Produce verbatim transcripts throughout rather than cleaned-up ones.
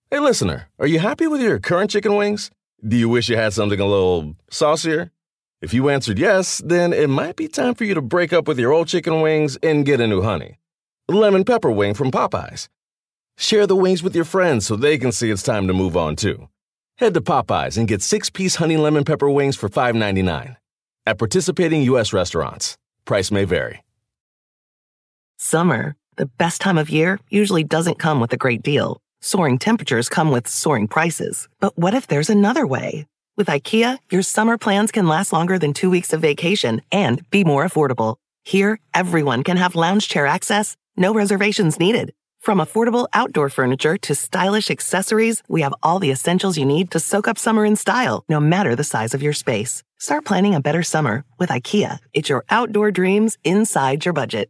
Hey, listener, are you happy with your current chicken wings? Do you wish you had something a little saucier? If you answered yes, then it might be time for you to break up with your old chicken wings and get a new honey. Lemon pepper wing from Popeyes. Share the wings with your friends so they can see it's time to move on, too. Head to Popeyes and get six-piece honey lemon pepper wings for five ninety-nine. At participating U S restaurants. Price may vary. Summer, the best time of year, usually doesn't come with a great deal. Soaring temperatures come with soaring prices. But what if there's another way? With IKEA, your summer plans can last longer than two weeks of vacation and be more affordable. Here, everyone can have lounge chair access, no reservations needed. From affordable outdoor furniture to stylish accessories, we have all the essentials you need to soak up summer in style, no matter the size of your space. Start planning a better summer with IKEA. It's your outdoor dreams inside your budget.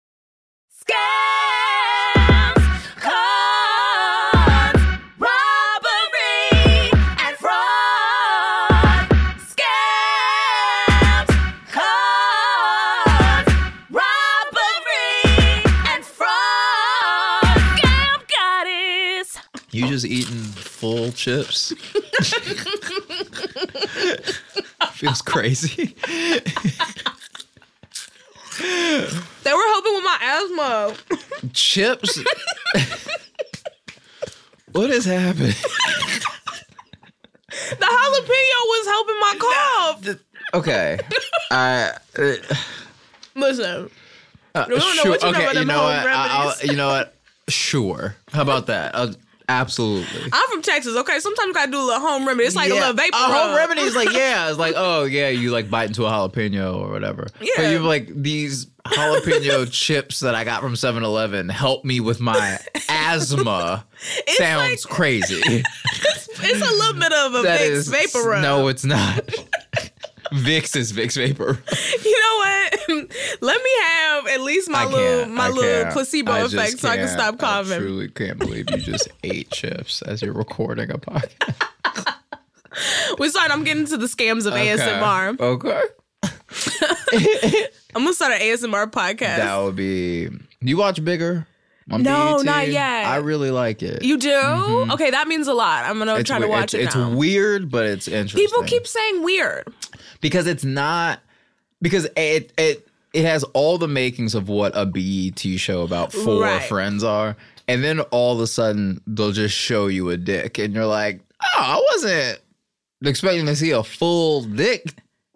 You just eating full chips? Feels crazy. They were helping with my asthma. Chips? What is happening? The jalapeno was helping my cough. Okay. I uh, Listen. Uh, we don't know sure. what you know okay, about you them know home what? I'll, remedies. you know what? Sure. How about that? Uh, absolutely. I'm from Texas, okay? Sometimes you gotta do a little home remedy. It's like yeah. a little vapor A home rub. remedy is like, yeah, it's like, oh, yeah, you like bite into a jalapeno or whatever. Yeah. But you like these jalapeno chips that I got from seven eleven help me with my asthma. It's Sounds like- crazy. It's, it's a little bit of a That Vicks is- vapor rub. No, it's not. Vicks is Vicks Vapor. You know what? Let me have at least my I little can't. my I little can't. placebo I effect just so I can can't. stop coughing. I truly can't believe you just ate chips as you're recording a podcast. We started. I'm getting to the scams of A S M R. Okay. I'm gonna start an A S M R podcast. That would be. You watch Bigger? On No, B E T? not yet. I really like it. You do? Mhm. Okay, that means a lot. I'm gonna It's try to we- watch it's, it now. It's weird, but it's interesting. People keep saying weird. because it's not because it it it has all the makings of what a B E T show about four Right. friends are, and then all of a sudden they'll just show you a dick, and you're like, oh, I wasn't expecting to see a full dick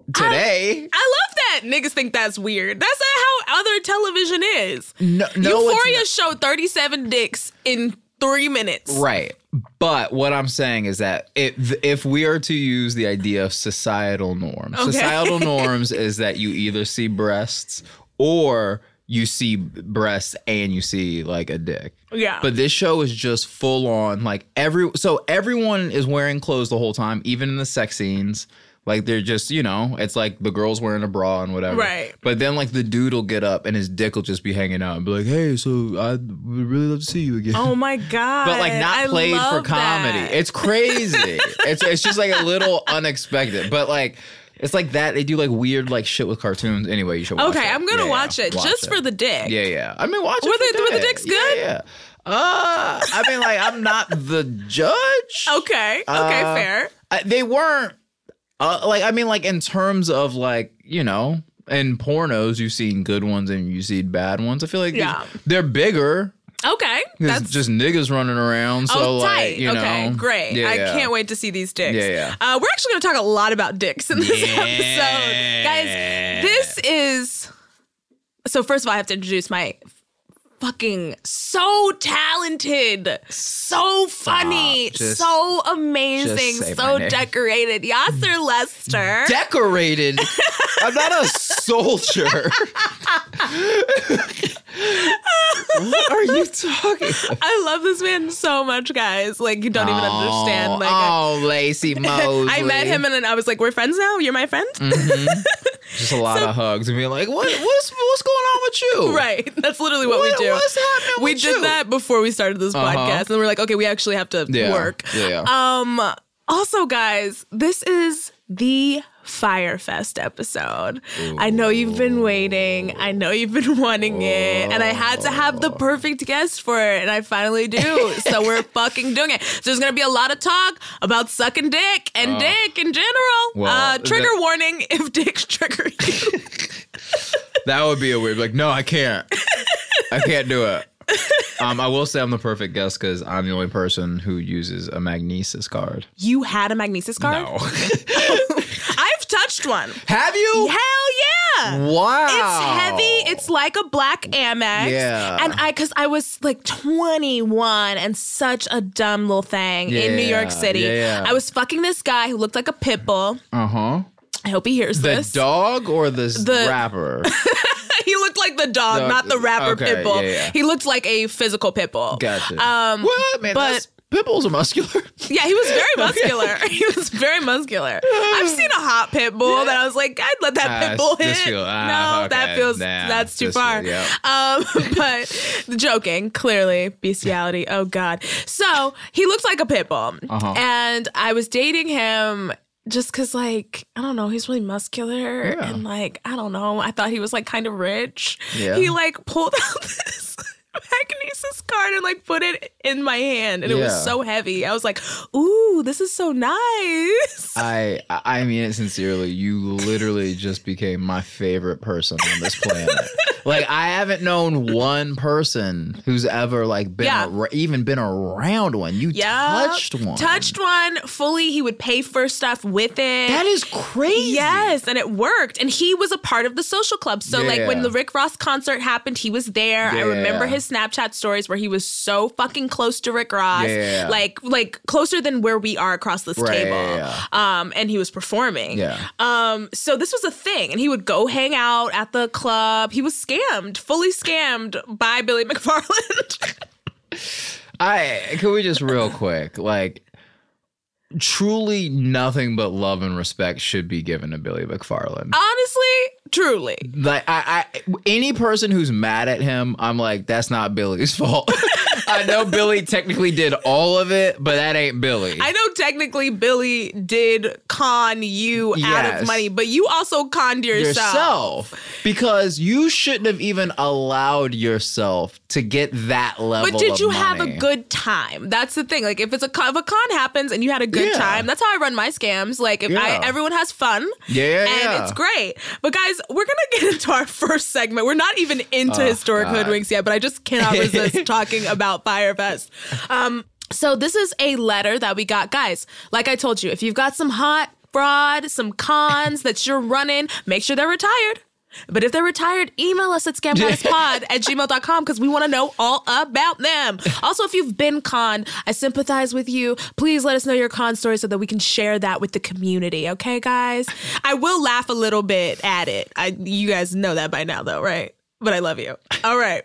today. I love that niggas think that's weird. That's not how other television is. no, no, it's Euphoria not. showed thirty-seven dicks in three minutes. Right. But what I'm saying is that if, if we are to use the idea of societal norms, Okay. societal norms is that you either see breasts or you see breasts and you see like a dick. Yeah. But this show is just full on like every so everyone is wearing clothes the whole time, even in the sex scenes. Like they're just, you know, it's like the girl's wearing a bra and whatever. Right. But then like the dude will get up and his dick will just be hanging out and be like, hey, so I would really love to see you again. Oh my God. But like not I played for love comedy. that. It's crazy. it's it's just like a little unexpected. But like it's like that. They do like weird like shit with cartoons. Anyway, you should watch Okay, it. I'm gonna Yeah, watch yeah. it Watch just it. for the dick. Yeah, yeah. I mean, watch it. Were for the- were the dick. dicks good? Yeah, yeah. Uh, I mean, like I'm not the judge. Okay. Okay, Uh, fair. I, they weren't. Uh, like I mean, like in terms of like you know, in pornos you've seen good ones and you've seen bad ones. I feel like Yeah. they're bigger. Okay. There's That's just niggas running around. So oh, like, tight. you okay, know, great. Yeah, I yeah. can't wait to see these dicks. Yeah, yeah. Uh, we're actually going to talk a lot about dicks in this Yeah. episode. Guys, this is... So first of all, I have to introduce my fucking so talented, so funny, Just- so amazing, just say so my name. decorated Yasser Lester. Decorated. I'm not a soldier. What are you talking about? I love this man so much, guys. Like, you don't even understand. Like, oh, Lacey Mosley. I met him and then I was like, we're friends now? You're my friend? Just a lot of hugs and being like, what? What's what's going on with you? Right. That's literally what, What- we do. what's happening we with did you? that before we started this Uh-huh. podcast. And we're like, okay, we actually have to Yeah. work. Yeah. Um, also, guys, this is the Firefest episode. Ooh. I know you've been waiting. I know you've been wanting it. And I had to have the perfect guest for it. And I finally do. So we're fucking doing it. So there's going to be a lot of talk about sucking dick and uh, dick in general. Well, uh, trigger that, warning if dicks trigger you. That would be a weird, like, no, I can't. I can't do it. Um, I will say I'm the perfect guest because I'm the only person who uses a magnesis card. You had a magnesis card? No. I've touched one. Have you? Hell yeah. Wow. It's heavy. It's like a black Amex. Yeah. And I, because I was like twenty-one and such a dumb little thing yeah, in New York City. Yeah, yeah. I was fucking this guy who looked like a pit bull. Uh-huh. I hope he hears the this. The dog or the, the rapper? He looked like the dog, the, not the rapper okay, pit bull. Yeah, yeah. He looked like a physical pit bull. Gotcha. Um, what? Man, but pit bulls are muscular. Yeah, he was very muscular. He was very muscular. I've seen a hot pit bull yeah. that I was like, I'd let that uh, pit bull hit. Feel, uh, no, okay. that feels, nah, that's too far. Feel, yeah. Um, but joking, clearly, bestiality. Oh, God. So he looks like a pit bull. Uh-huh. And I was dating him just because, like, I don't know, he's really muscular. Yeah. And, like, I don't know, I thought he was, like, kind of rich. Yeah. He, like, pulled out this magnesis card and, like, put it in my hand. And yeah. it was so heavy. I was like, ooh, this is so nice. I I mean it sincerely. You literally just became my favorite person on this planet. Like, I haven't known one person who's ever, like, been yeah. ar- even been around one. You yep. touched one. Touched one fully. He would pay for stuff with it. That is crazy. Yes, and it worked. And he was a part of the social club. So, yeah. like, when the Rick Ross concert happened, he was there. Yeah. I remember his Snapchat stories where he was so fucking close to Rick Ross. Yeah. Like, like closer than where we are across this right, table. yeah, yeah. Um, and he was performing. Yeah. Um, so this was a thing. And he would go hang out at the club. He was scammed, fully scammed by Billy McFarland. I can we just real quick, like, truly nothing but love and respect should be given to Billy McFarland. Honestly, truly. Like, I, I any person who's mad at him, I'm like, that's not Billy's fault. I know Billy technically did all of it, but that ain't Billy. I know technically Billy did con you yes. out of money, but you also conned yourself. Yourself. Because you shouldn't have even allowed yourself to get that level of But did you money. have a good time? That's the thing. Like, if it's a con, if a con happens and you had a good yeah. time, that's how I run my scams. Like, if yeah. I everyone has fun. Yeah, yeah, and yeah. it's great. But guys, we're gonna get into our first segment. We're not even into oh, historic God. hoodwinks yet, but I just cannot resist talking about Firefest. Um, so this is a letter that we got. Guys, like I told you, if you've got some hot fraud, some cons that you're running, make sure they're retired. But if they're retired, email us at scamgoddesspod at gmail dot com because we want to know all about them. Also, if you've been conned, I sympathize with you. Please let us know your con story so that we can share that with the community. Okay, guys? I will laugh a little bit at it. I, you guys know that by now, though, right? But I love you. All right.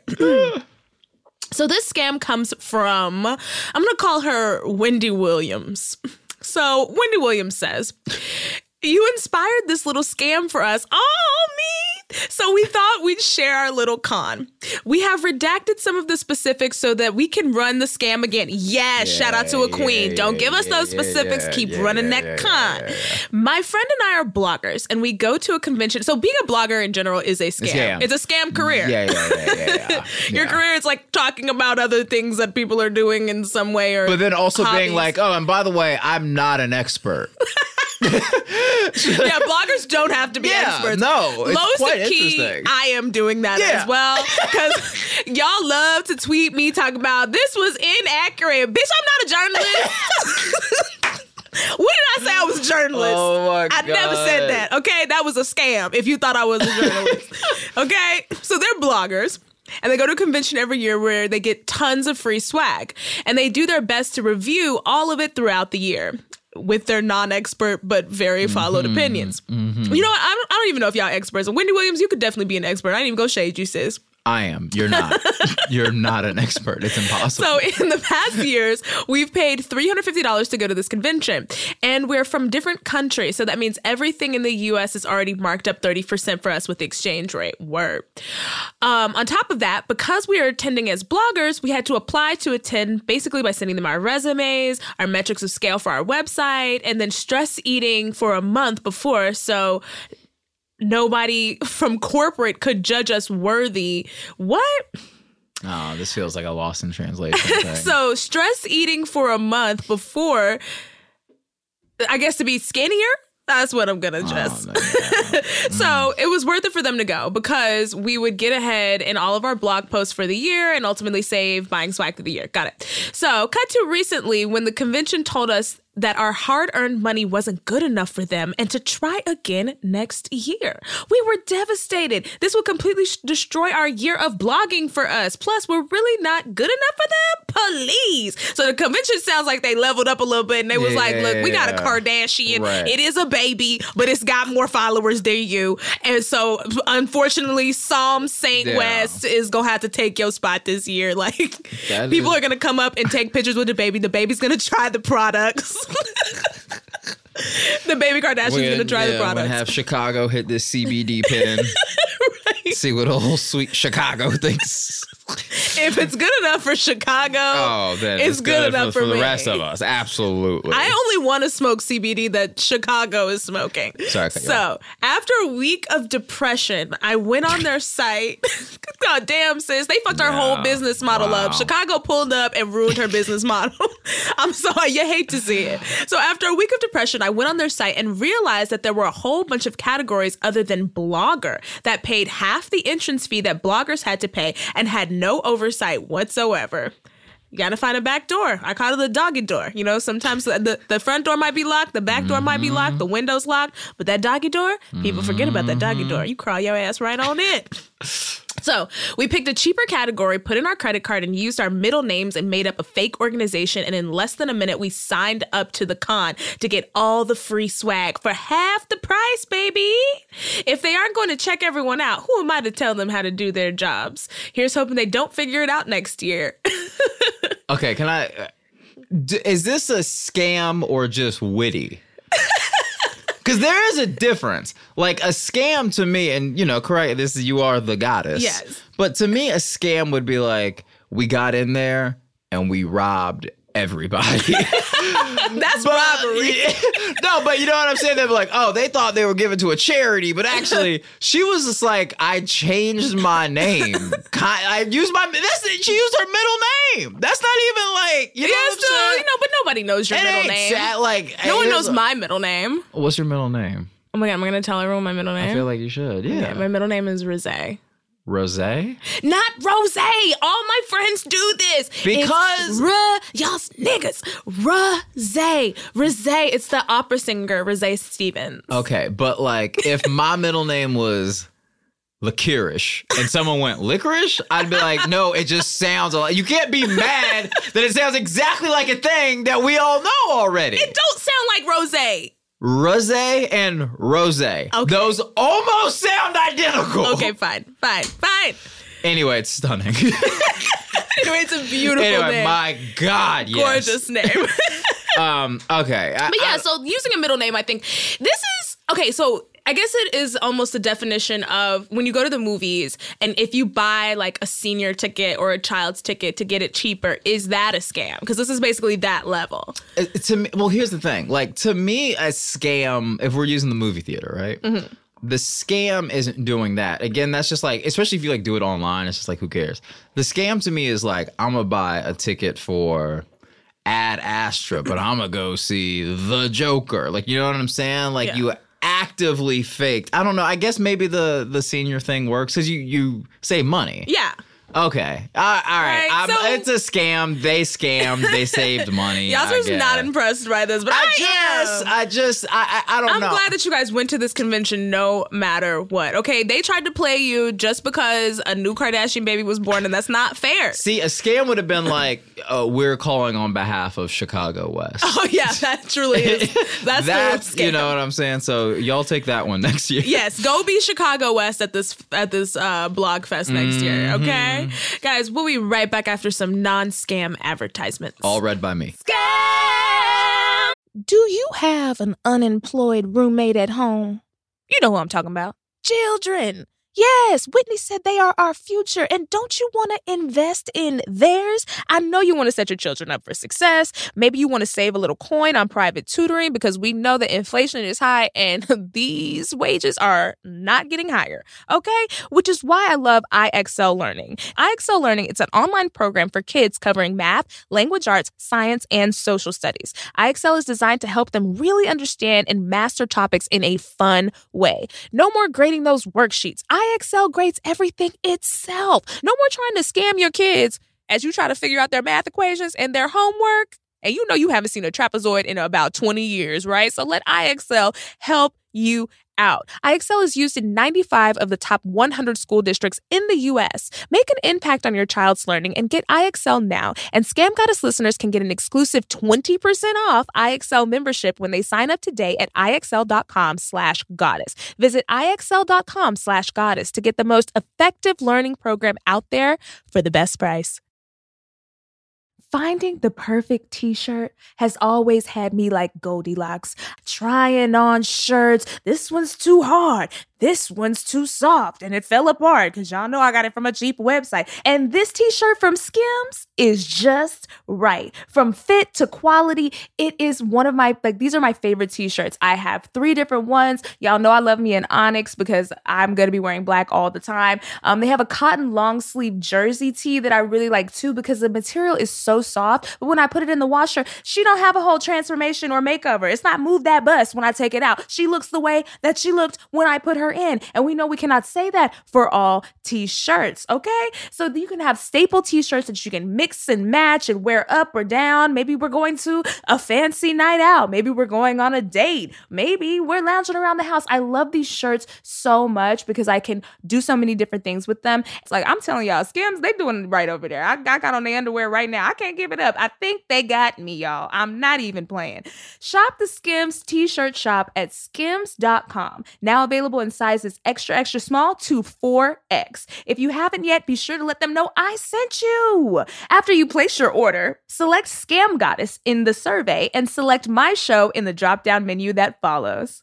So this scam comes from, I'm going to call her Wendy Williams. So Wendy Williams says, you inspired this little scam for us. Oh, me. So we thought we'd share our little con. We have redacted some of the specifics so that we can run the scam again. Yes, yeah, shout out to a queen. Yeah, Don't yeah, give us those yeah, specifics. Yeah, Keep yeah, running yeah, that yeah, con. Yeah, yeah, yeah. My friend and I are bloggers, and we go to a convention. So being a blogger in general is a scam. scam. It's a scam career. Yeah, yeah, yeah, yeah. yeah. Your yeah. career is like talking about other things that people are doing in some way, or but then also hobbies. being like, oh, and by the way, I'm not an expert. Yeah, bloggers don't have to be yeah, experts. No, it's Lois quite and Key, interesting. I am doing that yeah. as well because y'all love to tweet me talking about this was inaccurate. Bitch, I'm not a journalist. When did I say I was a journalist? Oh my I God. never said that. Okay, that was a scam. If you thought I was a journalist, okay. So they're bloggers. And they go to a convention every year where they get tons of free swag. And they do their best to review all of it throughout the year with their non-expert but very followed mm-hmm, opinions. Mm-hmm. You know what? I don't, I don't even know if y'all experts. Wendy Williams, you could definitely be an expert. I didn't even go shade you, sis. I am. You're not. You're not an expert. It's impossible. So in the past years, we've paid three hundred fifty dollars to go to this convention. And we're from different countries. So that means everything in the U S is already marked up thirty percent for us with the exchange rate. Word. Um, on top of that, because we are attending as bloggers, we had to apply to attend basically by sending them our resumes, our metrics of scale for our website, and then stress eating for a month before. So nobody from corporate could judge us worthy. What? Oh, this feels like a lost in translation thing. So stress eating for a month before, I guess to be skinnier? That's what I'm going to just. Oh, yeah. So it was worth it for them to go because we would get ahead in all of our blog posts for the year and ultimately save buying swag for the year. Got it. So cut to recently when the convention told us that our hard-earned money wasn't good enough for them and to try again next year. We were devastated. This would completely sh- destroy our year of blogging for us. Plus, we're really not good enough for them? Please. So the convention sounds like they leveled up a little bit and they was yeah, like, look, we got a Kardashian. Right. It is a baby, but it's got more followers than you. And so, unfortunately, Psalm Saint yeah. West is going to have to take your spot this year. Like, that people is- are going to come up and take pictures with the baby. The baby's going to try the products. The baby Kardashian's We're going to try yeah, the products. We're gonna have Chicago hit this C B D pin. Right. See what old sweet Chicago thinks. If it's good enough for Chicago, oh, then it's, it's good, good enough for, for, for me. the rest of us. Absolutely. I only want to smoke C B D that Chicago is smoking. Sorry, I cut you so after a week of depression, I went on their site. God damn, sis. They fucked our No. whole business model Wow. up. Chicago pulled up and ruined her business model. I'm sorry. You hate to see it. So after a week of depression, I went on their site and realized that there were a whole bunch of categories other than blogger that paid half the entrance fee that bloggers had to pay and had no oversight whatsoever. You gotta find a back door. I call it the doggy door. You know, sometimes the, the front door might be locked, the back door mm-hmm. might be locked, the window's locked, but that doggy door, people mm-hmm. forget about that doggy door. You crawl your ass right on it. So we picked a cheaper category, put in our credit card, and used our middle names and made up a fake organization. And in less than a minute, we signed up to the con to get all the free swag for half the price, baby. If they aren't going to check everyone out, who am I to tell them how to do their jobs? Here's hoping they don't figure it out next year. Okay, can I... Uh, d- is this a scam or just witty? Because there is a difference. Like a scam to me, and you know, correct, this is, you are the goddess. Yes. But to me, a scam would be like, we got in there and we robbed everybody. That's but, robbery. Yeah, no, but you know what I'm saying? They're like, oh, they thought they were giving to a charity, but actually, she was just like, I changed my name. I used my, that's, she used her middle name. That's not even like, you know yeah, what I'm still, saying? you know, but nobody knows your It middle ain't name. sad, like, no one it knows is a- my middle name. What's your middle name? Oh my God, am I going to tell everyone my middle name? I feel like you should, yeah. Okay, my middle name is Rose. Rose? Not Rose. All my friends do this. Because- It's Ruh, y'all niggas. Rose. Rose. It's the opera singer, Rose Stevens. Okay, but like if my middle name was Licorice and someone went licorice, I'd be like, no, it just sounds a lot. You can't be mad that it sounds exactly like a thing that we all know already. It don't sound like Rose. Rose and Rose. Okay. Those almost sound identical. Okay, fine, fine, fine. Anyway, it's stunning. Anyway, it's a beautiful anyway, name. my God, yes. Gorgeous name. um, okay. I, But yeah, I, so using a middle name, I think this is, okay, so I guess it is almost the definition of when you go to the movies and if you buy like a senior ticket or a child's ticket to get it cheaper, is that a scam? Because this is basically that level. Uh, to me, well, here's the thing. Like, to me, a scam, if we're using the movie theater, right? Mm-hmm. The scam isn't doing that. Again, that's just like, especially if you like do it online, it's just like, who cares? The scam to me is like, I'm going to buy a ticket for Ad Astra, but I'm going to go see The Joker. Like, you know what I'm saying? Like, Yeah. you actively faked. I don't know. I guess maybe the the senior thing works because you, you save money. Yeah. Okay. Uh, all right. Right, I'm- so- it's a scam. They scammed. They saved money. I Yasser's guess. not impressed by this, but I, I just, am. I just, I, I, I don't I'm know. glad that you guys went to this convention no matter what. Okay, they tried to play you just because a new Kardashian baby was born, and that's not fair. See, a scam would have been like, uh, we're calling on behalf of Chicago West. Oh yeah, that truly is. That's, That's, the real scam. you know what I'm saying? So y'all take that one next year. Yes, go be Chicago West at this at this uh, blog fest next year. Okay, guys, we'll be right back after some non-scam advertisements. All read by me. Scam! Do you have an unemployed roommate at home? You know who I'm talking about. Children. Yes, Whitney said they are our future. And don't you want to invest in theirs? I know you want to set your children up for success. Maybe you want to save a little coin on private tutoring because we know that inflation is high and these wages are not getting higher. Okay? Which is why I love I X L Learning. I X L Learning, it's an online program for kids covering math, language arts, science, and social studies. I X L is designed to help them really understand and master topics in a fun way. No more grading those worksheets. I I X L grades everything itself. No more trying to scam your kids as you try to figure out their math equations and their homework. And you know you haven't seen a trapezoid in about twenty years, right? So let I X L help you out. I X L is used in ninety-five of the top one hundred school districts in the U S. Make an impact on your child's learning and get I X L now. And Scam Goddess listeners can get an exclusive twenty percent off I X L membership when they sign up today at IXL.com slash goddess. Visit IXL.com slash goddess to get the most effective learning program out there for the best price. Finding the perfect t-shirt has always had me like Goldilocks, trying on shirts. This one's too hard. This one's too soft, and it fell apart because y'all know I got it from a cheap website. And this t-shirt from Skims is just right. From fit to quality, it is one of my, like, these are my favorite t-shirts. I have three different ones. Y'all know I love me an onyx because I'm going to be wearing black all the time. Um, they have a cotton long sleeve jersey tee that I really like too because the material is so soft. But when I put it in the washer, she don't have a whole transformation or makeover. It's not move that bust when I take it out. She looks the way that she looked when I put her in. And we know we cannot say that for all t-shirts, okay? So you can have staple t-shirts that you can mix and match and wear up or down. Maybe we're going to a fancy night out. Maybe we're going on a date. Maybe we're lounging around the house. I love these shirts so much because I can do so many different things with them. It's like, I'm telling y'all, Skims, they doing it right over there. I, I got on the underwear right now. I can't give it up. I think they got me, y'all. I'm not even playing. Shop the Skims t-shirt shop at skims dot com. Now available in sizes extra, extra small to four X. If you haven't yet, be sure to let them know I sent you. After you place your order, select Scam Goddess in the survey and select My Show in the drop-down menu that follows.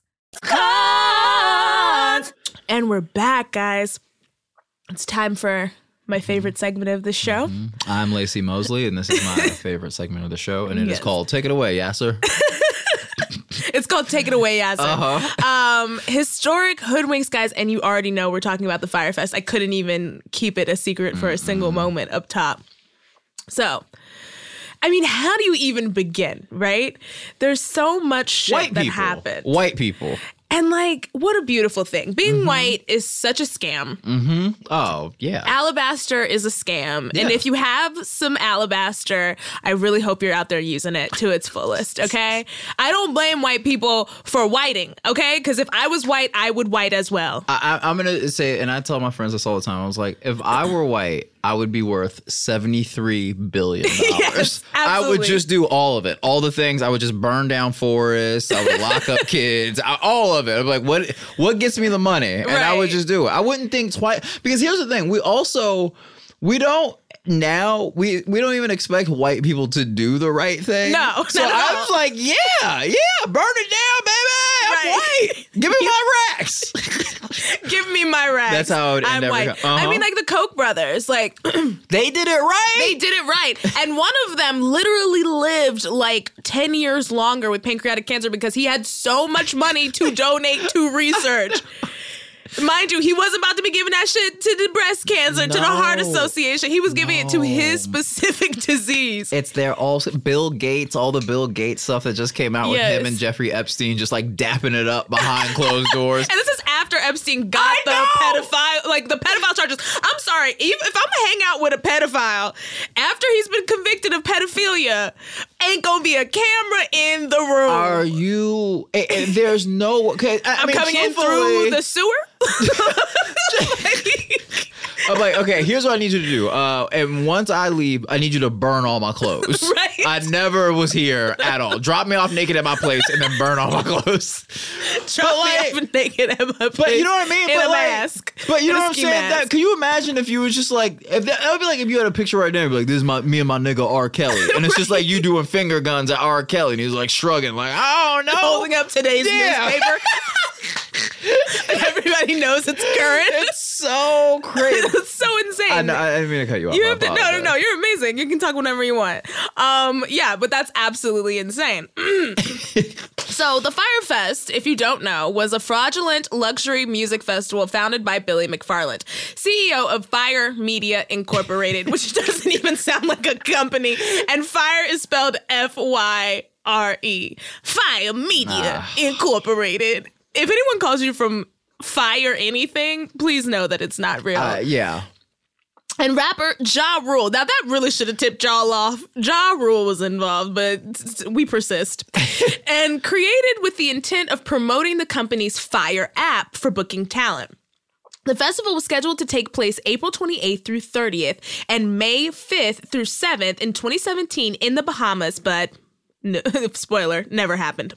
Cut! And we're back, guys. It's time for my favorite segment of the show. Mm-hmm. I'm Lacey Mosley, and this is my favorite segment of the show, and it Yes. is called Take It Away, Yasser. It's called Take It Away, Yasser. Uh-huh. Um, historic hoodwinks, guys, and you already know we're talking about the Fyre Fest. I couldn't even keep it a secret for a single moment up top. So, I mean, how do you even begin, right? There's so much shit White that people. happened. White people. And like, what a beautiful thing. Being Mm-hmm. white is such a scam. Mm-hmm. Oh, yeah. Alabaster is a scam. Yeah. And if you have some alabaster, I really hope you're out there using it to its fullest, okay? I don't blame white people for whiting, okay? Because if I was white, I would white as well. I, I, I'm going to say, and I tell my friends this all the time, I was like, if I were white, I would be worth seventy-three billion dollars. Yes, I would absolutely. just do all of it. All the things. I would just burn down forests. I would lock up kids. I, all of it. I'm like, what What gets me the money? And I would Right. just do it. I wouldn't think twice. Because here's the thing. We also, we don't, now, we, we don't even expect white people to do the right thing. No, So not at I all. was like, yeah, yeah, burn it down, baby. I'm Right. white. Give me my racks. Give me my rags. That's how I would end I'm every white. co- uh-huh. I mean, like the Koch brothers, like They did it right. they did it right. And one of them literally lived like ten years longer with pancreatic cancer because he had so much money to donate to research. Mind you, he wasn't about to be giving that shit to the breast cancer, to the Heart No. Association. He was giving it to his specific disease. It's there also Bill Gates, all the Bill Gates stuff that just came out with Yes. him and Jeffrey Epstein just like dapping it up behind closed doors. And this is after Epstein got the pedophile, like the pedophile charges. I'm sorry, even if I'm gonna hang out with a pedophile after he's been convicted of pedophilia, ain't gonna be a camera in the room. Are you? And, and there's no. Okay, I, I'm I mean, coming in through the sewer. I'm like, okay, here's what I need you to do. Uh, and once I leave, I need you to burn all my clothes. Right. I never was here at all. Drop me off naked at my place and then burn all my clothes. Drop me off naked at my place. But you know what I mean? In but a like, mask. But you know In a what I'm ski saying? mask. That, can you imagine if you was just like, if that, that would be like if you had a picture right there and be like, this is my me and my nigga R. Kelly. And it's just like you doing finger guns at R. Kelly and he's like shrugging, like, I don't know. Holding up today's Yeah. newspaper. And everybody knows it's current. It's so crazy. It's so insane. I, know, I didn't mean to cut you off. You I have to, no, no, apologize. no. You're amazing. You can talk whenever you want. Um, yeah, but that's absolutely insane. So the Fyre Fest, if you don't know, was a fraudulent luxury music festival founded by Billy McFarland, C E O of Fyre Media Incorporated, which doesn't even sound like a company. And Fyre is spelled F Y R E. Fyre Media Incorporated. If anyone calls you from Fire anything, please know that it's not real. Uh, yeah. And rapper Ja Rule. Now, that really should have tipped y'all off. Ja Rule was involved, but we persist. And created with the intent of promoting the company's Fyre app for booking talent. The festival was scheduled to take place April twenty-eighth through thirtieth and May fifth through seventh in twenty seventeen in the Bahamas, but no, spoiler, never happened.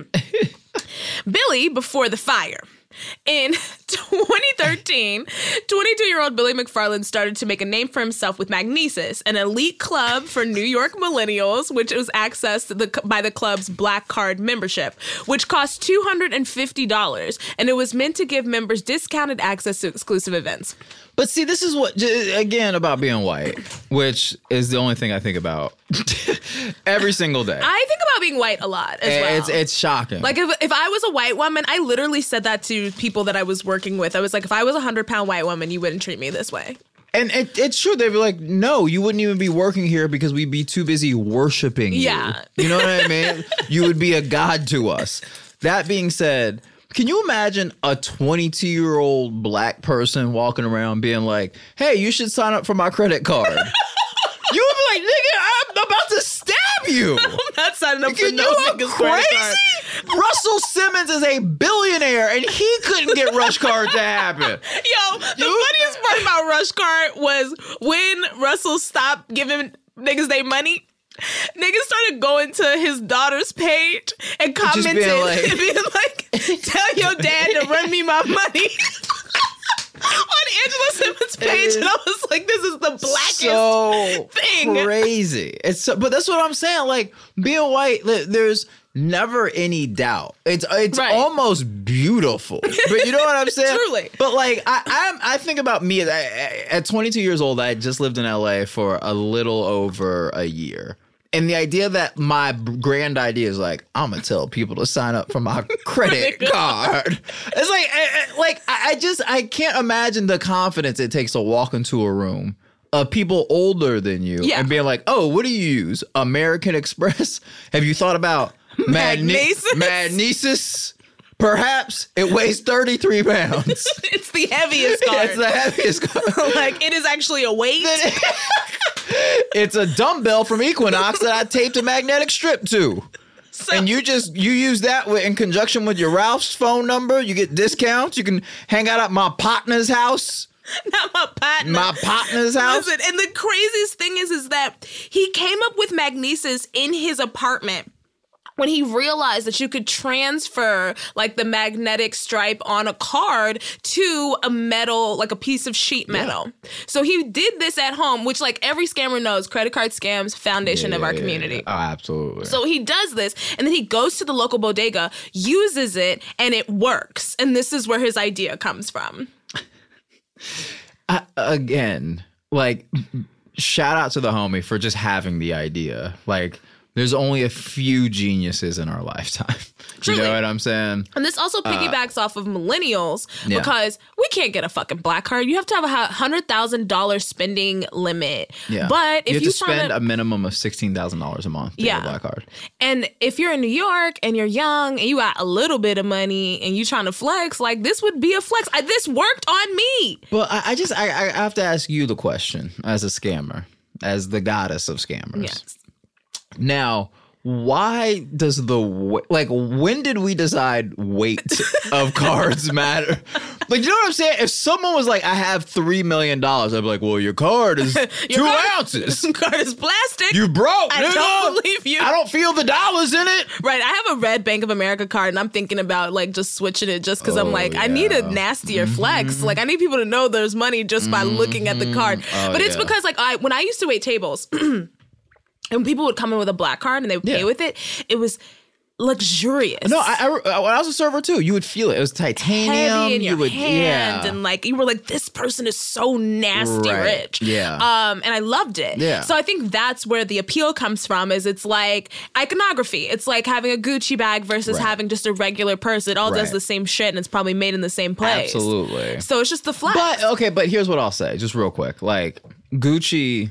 Billy before the Fyre. In twenty thirteen, twenty-two-year-old Billy McFarland started to make a name for himself with Magnesis, an elite club for New York millennials, which was accessed the, by the club's Black Card membership, which cost two hundred fifty dollars, and it was meant to give members discounted access to exclusive events. But see, this is what, again, about being white, which is the only thing I think about every single day. I think about being white a lot as well. It's it's shocking. Like, if, if I was a white woman, I literally said that to people that I was working with. I was like, if I was a one hundred pound white woman, you wouldn't treat me this way. And it, it's true. They'd be like, no, you wouldn't even be working here because we'd be too busy worshiping you. Yeah. You know what I mean? You would be a god to us. That being said, can you imagine a twenty-two-year-old black person walking around being like, hey, you should sign up for my credit card? You would be like, nigga, I'm about to stab you. I'm not signing up Can for no you niggas credit card. crazy? Russell Simmons is a billionaire and he couldn't get Rush Card to happen. Yo, the You- funniest part about Rush Card was when Russell stopped giving niggas their money. Niggas started going to his daughter's page and Just being commenting like- and being like, tell your dad to run me my money. On Angela Simmons' page, and I was like, this is the blackest so thing. crazy. It's so, but that's what I'm saying. Like being white, li- there's never any doubt. It's it's Right. almost beautiful. But you know what I'm saying? Truly. But like I I'm, I think about me at, at twenty-two years old. I just lived in L A for a little over a year. And the idea that my grand idea is like, I'm gonna tell people to sign up for my credit card. It's like, I- I- like I I just I can't imagine the confidence it takes to walk into a room of people older than you Yeah. and being like, oh, what do you use? American Express? Have you thought about Magne- Magnesis? Magnesis? Perhaps it weighs thirty-three pounds. It's the heaviest card. It's the heaviest card. Like, it is actually a weight. It's a dumbbell from Equinox that I taped a magnetic strip to. So, And you just, you use that with, in conjunction with your Ralph's phone number. You get discounts. You can hang out at my partner's house. not my partner. My partner's house. Listen, and the craziest thing is, is that he came up with Magnesis in his apartment when he realized that you could transfer like the magnetic stripe on a card to a metal, like a piece of sheet metal. So he did this at home, which like every scammer knows, credit card scams, foundation of our community. Oh, absolutely. So he does this, and then he goes to the local bodega, uses it, and it works. And this is where his idea comes from. I, again, like, shout out to the homie for just having the idea. Like, there's only a few geniuses in our lifetime. Truly. You know what I'm saying? And this also piggybacks uh, off of millennials yeah. because we can't get a fucking black card. You have to have a one hundred thousand dollars spending limit. Yeah. But if you have you to spend to, a minimum of sixteen thousand dollars a month to yeah. get a black card. And if you're in New York and you're young and you got a little bit of money and you trying to flex, like this would be a flex. I, this worked on me. But I, I just, I, I have to ask you the question as a scammer, as the goddess of scammers. Yes. Now, why does the like when did we decide weight of cards matter? Like, you know what I'm saying? If someone was like, I have three million dollars, I'd be like, well, your card is your two card, ounces. Your card is plastic. You broke. I nigga. don't believe you. I don't feel the dollars in it. Right. I have a red Bank of America card and I'm thinking about like just switching it just because oh, I'm like, yeah. I need a nastier mm-hmm. flex. Like I need people to know there's money just mm-hmm. by looking at the card. Oh, but it's yeah. because like I when I used to wait tables and people would come in with a black card and they would pay yeah. with it, it was luxurious. No, I, I when I was a server too, you would feel it. It was titanium. Heavy in your you would, hand, yeah. and like you were like, this person is so nasty right. rich. Yeah. Um, and I loved it. Yeah. So I think that's where the appeal comes from. Is it's like iconography. It's like having a Gucci bag versus right. having just a regular purse. It all right. does the same shit, and it's probably made in the same place. Absolutely. So it's just the flex. But okay, but here's what I'll say, just real quick. Like Gucci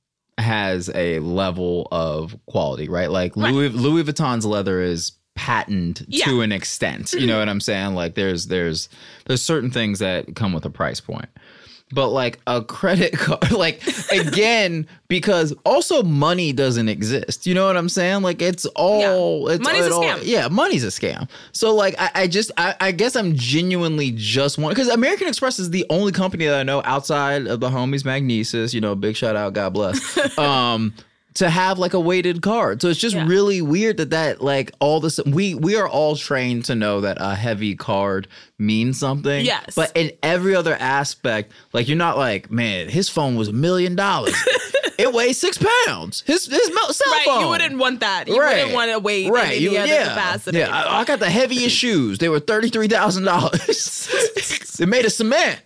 has a level of quality, right? Like right. Louis Louis Vuitton's leather is patented yeah. to an extent. You know what I'm saying? Like there's there's there's certain things that come with a price point. But like a credit card, like again, because also money doesn't exist. You know what I'm saying? Like it's all, yeah. it's money's it a all, scam. Yeah, money's a scam. So like I, I just, I, I guess I'm genuinely just one, because American Express is the only company that I know outside of the homies Magnesis, you know, big shout out, God bless. um, to have like a weighted card. So it's just yeah. really weird that that like all this, we we are all trained to know that a heavy card means something. Yes. But in every other aspect, like you're not like, man, his phone was a million dollars. It weighs six pounds. His his mo- cell right, phone. You wouldn't want that. You right. wouldn't want to weight right. in any you, other yeah. capacity. Yeah, I, I got the heaviest shoes. They were thirty-three thousand dollars. They made of cement.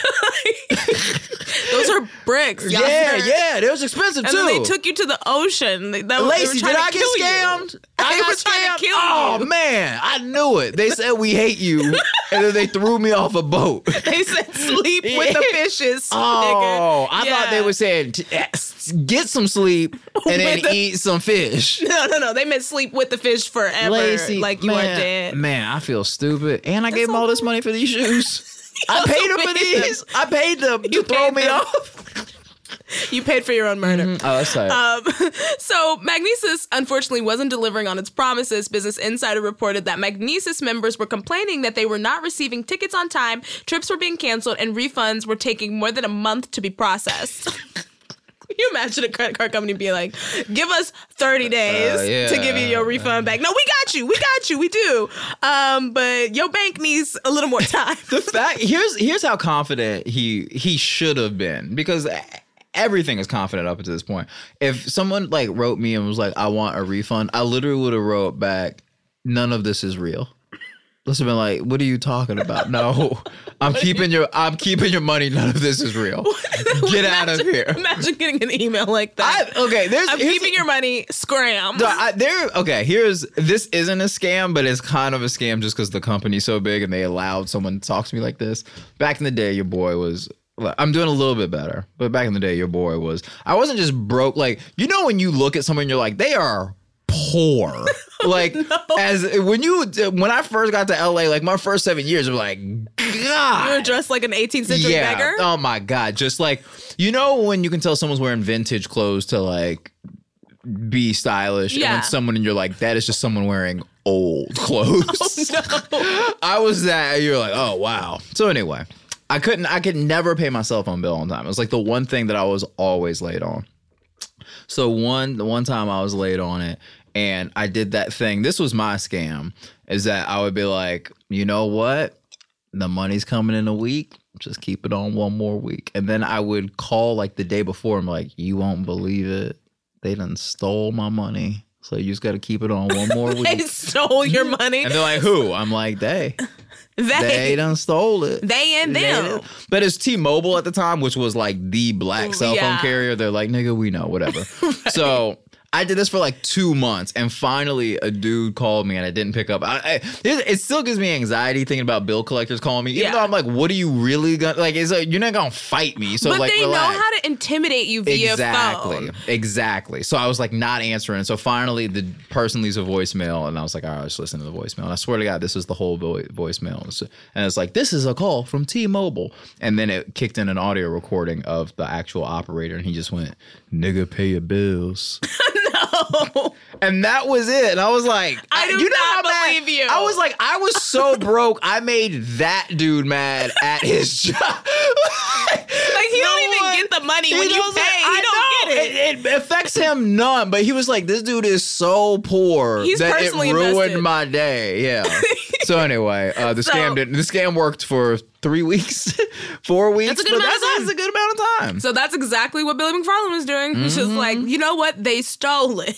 Those are bricks. Y'all Yeah, heard? yeah. They was expensive And too. then they took you to the ocean. That, that, Lacey, they were did trying I to get kill scammed? You. I they got were trying scammed. to kill oh you. man, I knew it. They said we hate you, and then they threw me off a boat. They said sleep with the fishes. Oh, nigga. I yeah. thought they were saying t- get some sleep and then With the- eat some fish. No, no, no. They meant sleep with the fish forever. Lacey, like you man, are dead. Man, I feel stupid, and I gave them all okay. this money for these shoes. I also paid them for paid them. these. I paid them to You throw paid me them. off. You paid for your own murder. Mm-hmm. Oh, that's right. Um, so Magnesis unfortunately wasn't delivering on its promises. Business Insider reported that Magnesis members were complaining that they were not receiving tickets on time, trips were being canceled, and refunds were taking more than a month to be processed. Can you imagine a credit card company being like, give us thirty days uh, yeah. to give you your refund back? No, we got you. We got you. We do. Um, but your bank needs a little more time. The fact here's here's how confident he he should have been, because everything is confident up until this point. If someone like wrote me and was like, I want a refund, I literally would have wrote back, none of this is real. Let's have been like, what are you talking about? No, I'm keeping your I'm keeping your money. None of this is real. Get out of here. Imagine getting an email like that. I, okay, there's I'm here's keeping a, your money. Scram. No, I, there. Okay, here's this isn't a scam, but it's kind of a scam just because the company's so big and they allowed someone to talk to me like this. Back in the day, your boy was. I'm doing a little bit better, but back in the day, your boy was. I wasn't just broke. Like, you know, when you look at someone, you're like, they are poor. Like, no. as when you when I first got to L A, like my first seven years, I'm like, God. You were dressed like an eighteenth century yeah. beggar? Oh my God. Just like, you know, when you can tell someone's wearing vintage clothes to like be stylish, Yeah. and when someone and you're like, that is just someone wearing old clothes. Oh, no. I was that. You're like, oh wow. So anyway, I couldn't. I could never pay my cell phone bill on time. It was like the one thing that I was always late on. So one the one time I was late on it, and I did that thing. This was my scam. Is that I would be like, you know what? The money's coming in a week. Just keep it on one more week. And then I would call like the day before. I'm like, you won't believe it. They done stole my money. So you just got to keep it on one more week. They stole your money. And they're like, who? I'm like, they. They, They done stole it. they and They them. done- But it's T-Mobile at the time, which was like the black cell phone Yeah. carrier. They're like, nigga, we know, whatever. Right. So I did this for like two months, and finally a dude called me, and I didn't pick up. I, I, it, it still gives me anxiety thinking about bill collectors calling me, even Yeah. though I'm like, what are you really gonna like? It's like, you're not gonna fight me, so but like, they relax. know how to intimidate you via Exactly, phone. exactly. So I was like not answering. So finally, the person leaves a voicemail, and I was like, all right, let's listen to the voicemail. And I swear to God, this is the whole vo- voicemail. And it's like, this is a call from T-Mobile, and then it kicked in an audio recording of the actual operator, and he just went, "Nigga, pay your bills." No. And that was it. And I was like, I do you know not how mad- believe you. I was like, I was so broke. I made that dude mad at his job. Like, he No don't even one- get the money he when you doesn't- pay. He I don't know. get it. it. It affects him none. But he was like, this dude is so poor He's that it personally ruined invested. my day. Yeah. So anyway, uh, the So- scam didn't. The scam worked for three weeks, four weeks. That's a good but amount of that's, time. that's a good amount of time. So that's exactly what Billy McFarland was doing. He's just like, you know what? They stole it.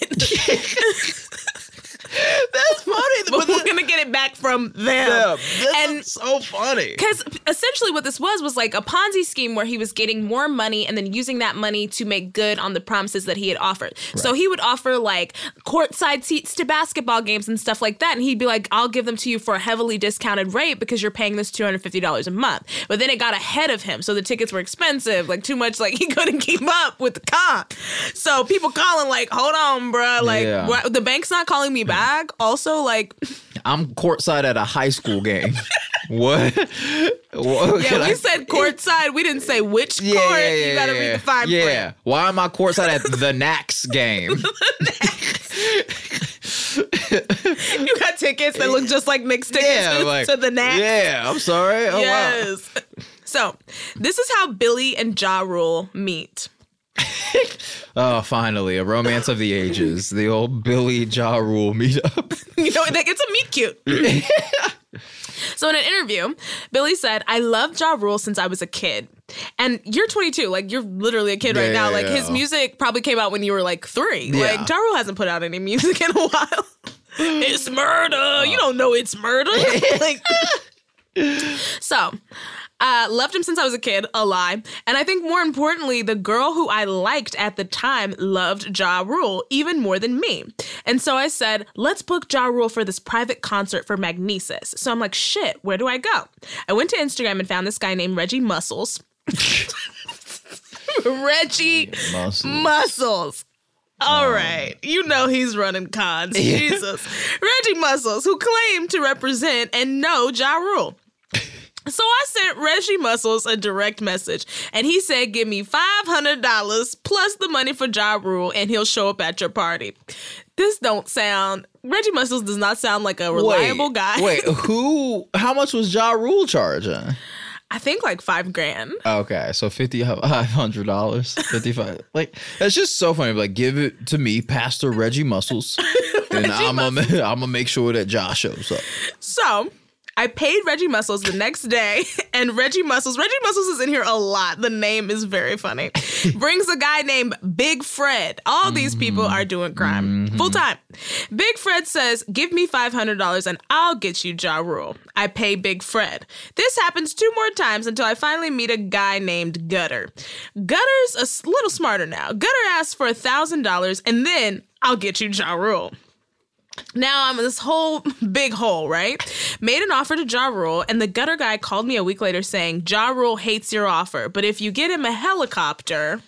That's funny. But we're going to get it back from them. Yeah, this And- is so funny. Because essentially what this was was like a Ponzi scheme where he was getting more money and then using that money to make good on the promises that he had offered. So he would offer like courtside seats to basketball games and stuff like that. And he'd be like, I'll give them to you for a heavily discounted rate because you're paying this two hundred fifty dollars a month. But then it got ahead of him. So the tickets were expensive, like too much, like he couldn't keep up with the con. So people calling like, hold on, bruh. Like Yeah. what, the bank's not calling me back. Also, like, I'm courtside at a high school game. What? What? yeah, Can we I- said courtside. We didn't say which Yeah, court. yeah, yeah, You gotta yeah. read the fine Yeah. print. Why am I courtside at the Knicks game? You got tickets that look just like Knicks tickets yeah, to, like, to the Knicks. Yeah, I'm sorry. Oh, wow. Yes. So, this is how Billy and Ja Rule meet. Oh, finally, a romance of the ages. The old Billy Ja Rule meetup. You know, like, it's a meet cute. So in an interview, Billy said, I loved Ja Rule since I was a kid. And you're twenty-two. Like, you're literally a kid right Yeah, now. yeah, Like, his yeah. music probably came out when you were, like, three. Yeah. Like, Ja Rule hasn't put out any music in a while. It's murder. You don't know it's murder. Like, so... Uh, loved him since I was a kid, a lie. And I think more importantly, the girl who I liked at the time loved Ja Rule even more than me. And so I said, let's book Ja Rule for this private concert for Magnesis. So I'm like, shit, where do I go? I went to Instagram and found this guy named Reggie Muscles. Reggie Muscles. Muscles. All right. You know he's running cons. Jesus. Reggie Muscles, who claimed to represent and know Ja Rule. So I sent Reggie Muscles a direct message, and he said, give me five hundred dollars plus the money for Ja Rule, and he'll show up at your party. This don't sound... Reggie Muscles does not sound like a reliable wait, guy. Wait, who... How much was Ja Rule charging? I think like five grand. Okay, so fifty-five hundred dollars, fifty-five. Like, that's just so funny. Like, give it to me, Pastor Reggie Muscles, and I'm gonna I'm gonna make sure that Ja shows up. So... I paid Reggie Muscles the next day, and Reggie Muscles, Reggie Muscles is in here a lot. The name is very funny. Brings a guy named Big Fred. All these people are doing crime full time. Big Fred says, give me five hundred dollars and I'll get you Ja Rule. I pay Big Fred. This happens two more times until I finally meet a guy named Gutter. Gutter's a s- little smarter now. Gutter asks for one thousand dollars and then I'll get you Ja Rule. Now I'm in this whole big hole, right? Made an offer to Ja Rule, and the Gutter guy called me a week later saying, Ja Rule hates your offer, but if you get him a helicopter,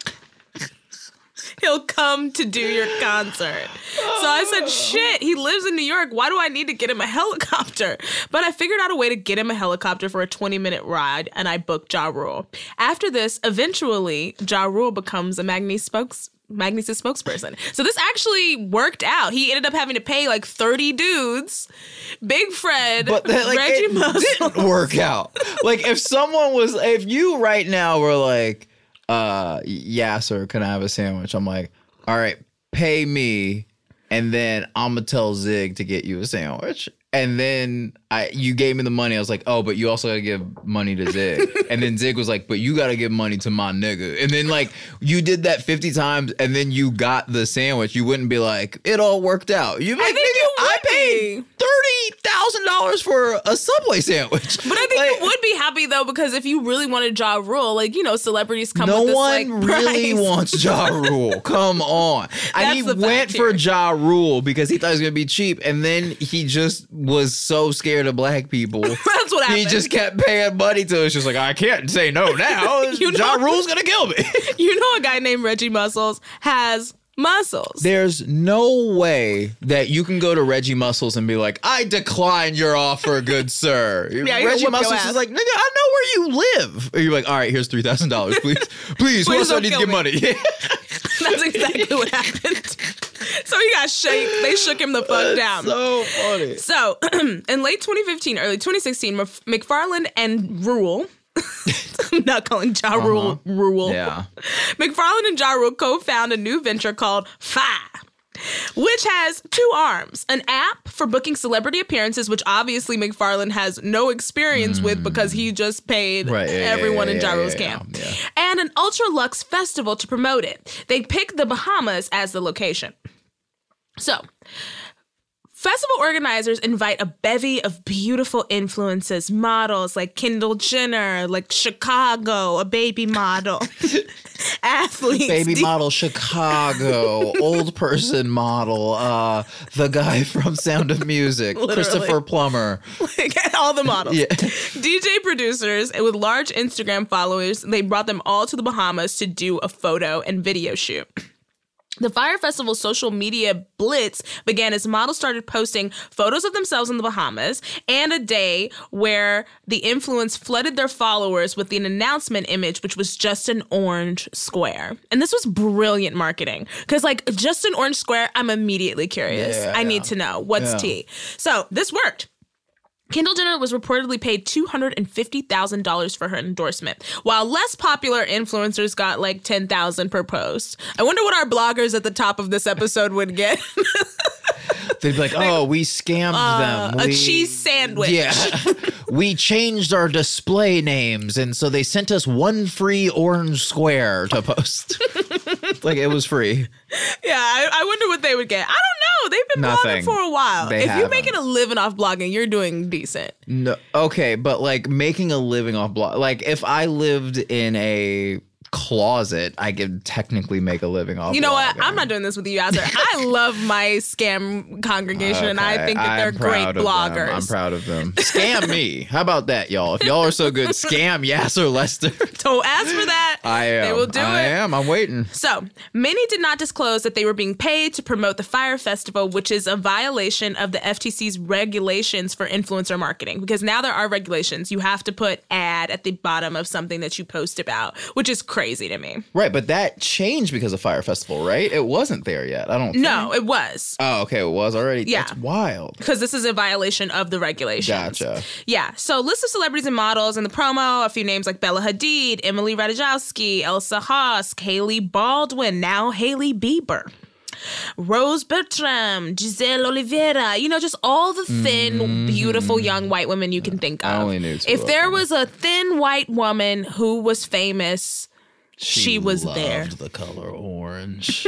he'll come to do your concert. So I said, shit, he lives in New York. Why do I need to get him a helicopter? But I figured out a way to get him a helicopter for a twenty-minute ride, and I booked Ja Rule. After this, eventually, Ja Rule becomes a Magni spokes Magnesis spokesperson. So this actually worked out. He ended up having to pay like thirty dudes, Big Fred, But that, like, Reggie it Muscles. didn't work out. Like, if someone was, if you right now were like, uh, yeah, sir, can I have a sandwich? I'm like, all right, pay me, and then I'm gonna tell Zig to get you a sandwich. And then I, you gave me the money. I was like, oh, but you also gotta give money to Zig. And then Zig was like, but you gotta give money to my nigga. And then like you did that fifty times, and then you got the sandwich. You wouldn't be like, it all worked out. You I think you would I paid be. thirty thousand dollars for a Subway sandwich. But I think like, you would be happy though, because if you really wanted Ja Rule, like, you know, celebrities come no with this one like really price. wants Ja Rule. Come on. And he the went fact for here. Ja Rule because he thought it was gonna be cheap, and then he just was so scared of black people. That's what happened. He just kept paying money to it. It's just like, I can't say no now. You Ja know- Rule's gonna kill me. You know, a guy named Reggie Muscles has muscles. There's no way that you can go to Reggie Muscles and be like, I decline your offer, good sir. Yeah, he'll Reggie whoop your Muscles ass. is like, nigga, I know where you live. And you're like, all right, here's three thousand dollars, please. Please, who Please else I don't need to kill get me. money? Yeah. That's exactly what happened. So he got shake. They shook him the fuck down. So funny. So, in late twenty fifteen, early twenty sixteen, Mc- McFarlane and Rule, I'm not calling Ja Rule Rule. Yeah. McFarlane and Ja Rule co-found a new venture called Fi, which has two arms: an app for booking celebrity appearances, which obviously McFarlane has no experience with because he just paid Right, yeah, yeah, everyone yeah, in Ja yeah, Rule's yeah, camp, yeah. and an ultra luxe festival to promote it. They picked the Bahamas as the location. So, festival organizers invite a bevy of beautiful influences, models like Kendall Jenner, like Chicago, a baby model, athletes. Baby D- model Chicago, old person model, uh, the guy from Sound of Music, Literally. Christopher Plummer. like, all the models. Yeah. D J producers with large Instagram followers, they brought them all to the Bahamas to do a photo and video shoot. The Fyre Festival's social media blitz began as models started posting photos of themselves in the Bahamas and a day where the influence flooded their followers with an announcement image, which was just an orange square. And this was brilliant marketing because, like, just an orange square, I'm immediately curious. Yeah, I yeah. need to know what's Yeah. tea. So this worked. Kendall Jenner was reportedly paid two hundred fifty thousand dollars for her endorsement, while less popular influencers got like ten thousand dollars per post. I wonder what our bloggers at the top of this episode would get. They'd be like, oh, we scammed Uh, them. a We- cheese sandwich. Yeah. We changed our display names, and so they sent us one free orange square to post. Like, it was free. Yeah, I, I wonder what they would get. I don't know. They've been Nothing. blogging for a while. They if you're haven't. making a living off blogging, you're doing decent. No, okay, but like making a living off blog, like if I lived in a closet, I could technically make a living off. You know what? blogging. I'm not doing this with you out there. I love my scam congregation, and I Okay, think that they're I'm great proud of them. bloggers. I'm proud of them. Scam me. How about that, y'all? If y'all are so good, scam Yasser Lester. Don't ask for that. I am. They will do I it. am. I'm waiting. So, many did not disclose that they were being paid to promote the Fyre Festival, which is a violation of the F T C's regulations for influencer marketing. Because now there are regulations. You have to put ad at the bottom of something that you post about, which is crazy to me. Right, but that changed because of Fyre Festival, right? It wasn't there yet. I don't think. No, it was. Oh, okay. It was already. Yeah. That's wild. Because this is a violation of the regulations. Gotcha. Yeah. So, list of celebrities and models in the promo, a few names like Bella Hadid, Emily Ratajkowski, Elsa Hosk, Haley Baldwin, now Haley Bieber, Rose Bertram, Giselle Oliveira, you know, just all the thin, mm. beautiful young white women you can think of. I only knew two if of there them. was a thin white woman who was famous, she, she was loved there. The color orange.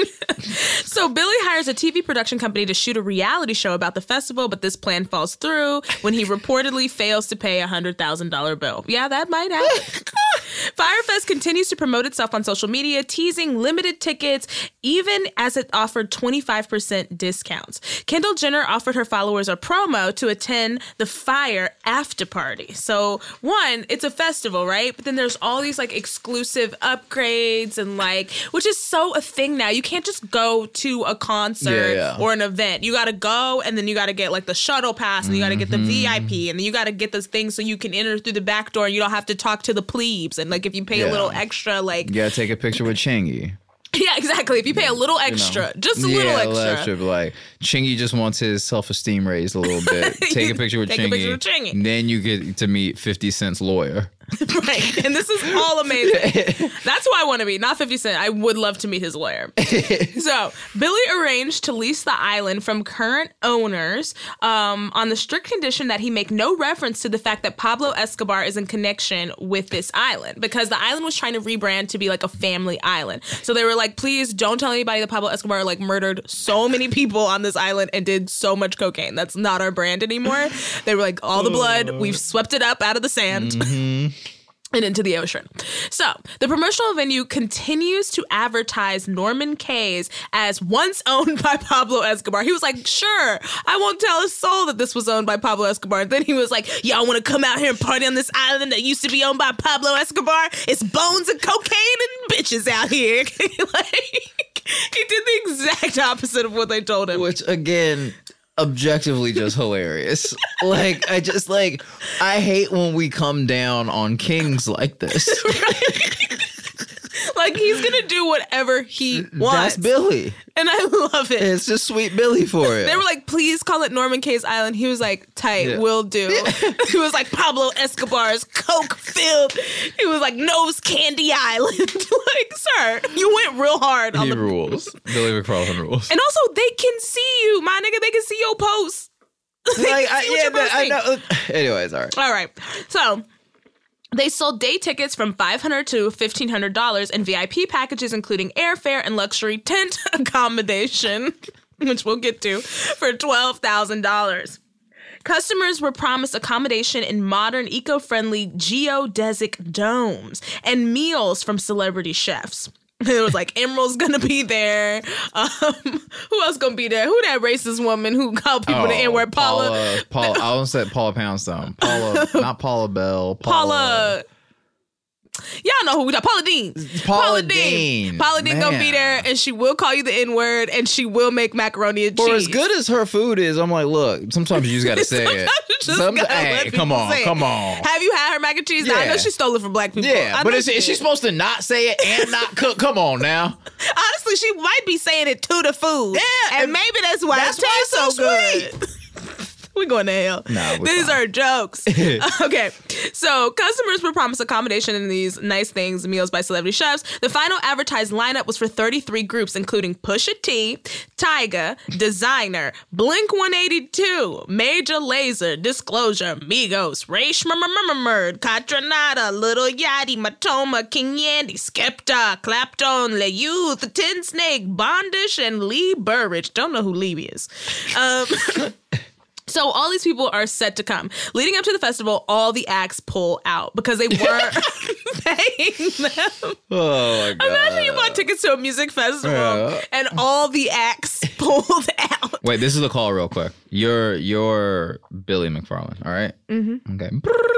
So Billy hires a T V production company to shoot a reality show about the festival, but this plan falls through when he reportedly fails to pay a one hundred thousand dollars bill. Yeah, that might happen. Fyre Fest continues to promote itself on social media, teasing limited tickets, even as it offered twenty-five percent discounts. Kendall Jenner offered her followers a promo to attend the Fyre after party. So, one, it's a festival, right? But then there's all these like exclusive upgrades and like, which is so a thing now. You can't just go to a concert Yeah, yeah. or an event. You got to go and then you got to get like the shuttle pass and you got to get the V I P and then you got to get those things so you can enter through the back door and you don't have to talk to the plebes. And like if you pay Yeah. a little extra, like You gotta take a picture with Chingy. yeah, exactly. If you pay a little extra, just a yeah, little a extra. little extra. But like Chingy just wants his self-esteem raised a little bit. Take a picture with Take Chingy. a picture with Chingy. Then you get to meet fifty Cent's lawyer. Right. And this is all amazing. That's who I want to be, not fifty Cent. I would love to meet his lawyer. So Billy arranged to lease the island from current owners um, on the strict condition that he make no reference to the fact that Pablo Escobar is in connection with this island, because the island was trying to rebrand to be like a family island. So they were like, please don't tell anybody that Pablo Escobar like murdered so many people on this island and did so much cocaine. That's not our brand anymore. They were like, all the blood, we've swept it up out of the sand. Mm-hmm. And into the ocean. So the promotional venue continues to advertise Norman Cay's as once owned by Pablo Escobar. He was like, sure, I won't tell a soul that this was owned by Pablo Escobar. And then he was like, y'all want to come out here and party on this island that used to be owned by Pablo Escobar? It's bones and cocaine and bitches out here. Like, he did the exact opposite of what they told him. Which, again, objectively just hilarious. Like, I just, like, I hate when we come down on kings like this. Like, he's going to do whatever he wants. That's Billy. And I love it. It's just sweet Billy for it. They were like, please call it Norman Cay's Island. He was like, tight, Yeah. will do. He was like, Pablo Escobar's coke filled. He was like, Nose Candy Island. Like, sir, you went real hard on He the rules. Billy McFarland rules. And also, they can see you, my nigga. They can see your posts. They Like, can I, see what yeah, you're but I posting. know. Anyways, all right. All right. So they sold day tickets from five hundred dollars to fifteen hundred dollars and V I P packages, including airfare and luxury tent accommodation, which we'll get to, for twelve thousand dollars. Customers were promised accommodation in modern, eco-friendly geodesic domes and meals from celebrity chefs. It was like Emerald's gonna be there. Um, who else gonna be there? Who that racist woman who called people Oh, the N-word? Paula. Paula. Paula. I almost said Paula Poundstone. Paula, not Paula Bell. Paula. Paula. Y'all know who we talk. Paula Dean. Paula Dean. Paula Dean gonna be Man. there, and she will call you the N-word, and she will make macaroni and For cheese. as good as her food is, I'm like, look, sometimes you just gotta say it. Sometimes you just Some- gotta hey, let come people on, say it. come on. Have you had her mac and cheese? Now, I know Yeah. she stole it from black people. Yeah, I but know is, she is she did. supposed to not say it and not cook? Come on now. Honestly, she might be saying it to the food. Yeah, and and maybe that's why that's it tastes why so it's so good. We're going to hell. Nah, we're These fine. are jokes. Okay. So customers were promised accommodation in these nice things, meals by celebrity chefs. The final advertised lineup was for thirty-three groups, including Pusha T, Tyga, Designer, Blink one eighty-two, Major Lazer, Disclosure, Migos, Ray Shmurmurmurmurd, Katranada, Little Yachty, Matoma, King Yandy, Skepta, Clapton, Le Youth, The Tin Snake, Bondish, and Lee Burridge. Don't know who Lee is. Um... So all these people are set to come. Leading up to the festival, all the acts pull out because they weren't paying them. Oh my god. Imagine you bought tickets to a music festival Yeah. and all the acts pulled out. Wait, this is the call real quick. You're you're Billy McFarland, all right? Mm-hmm. Okay.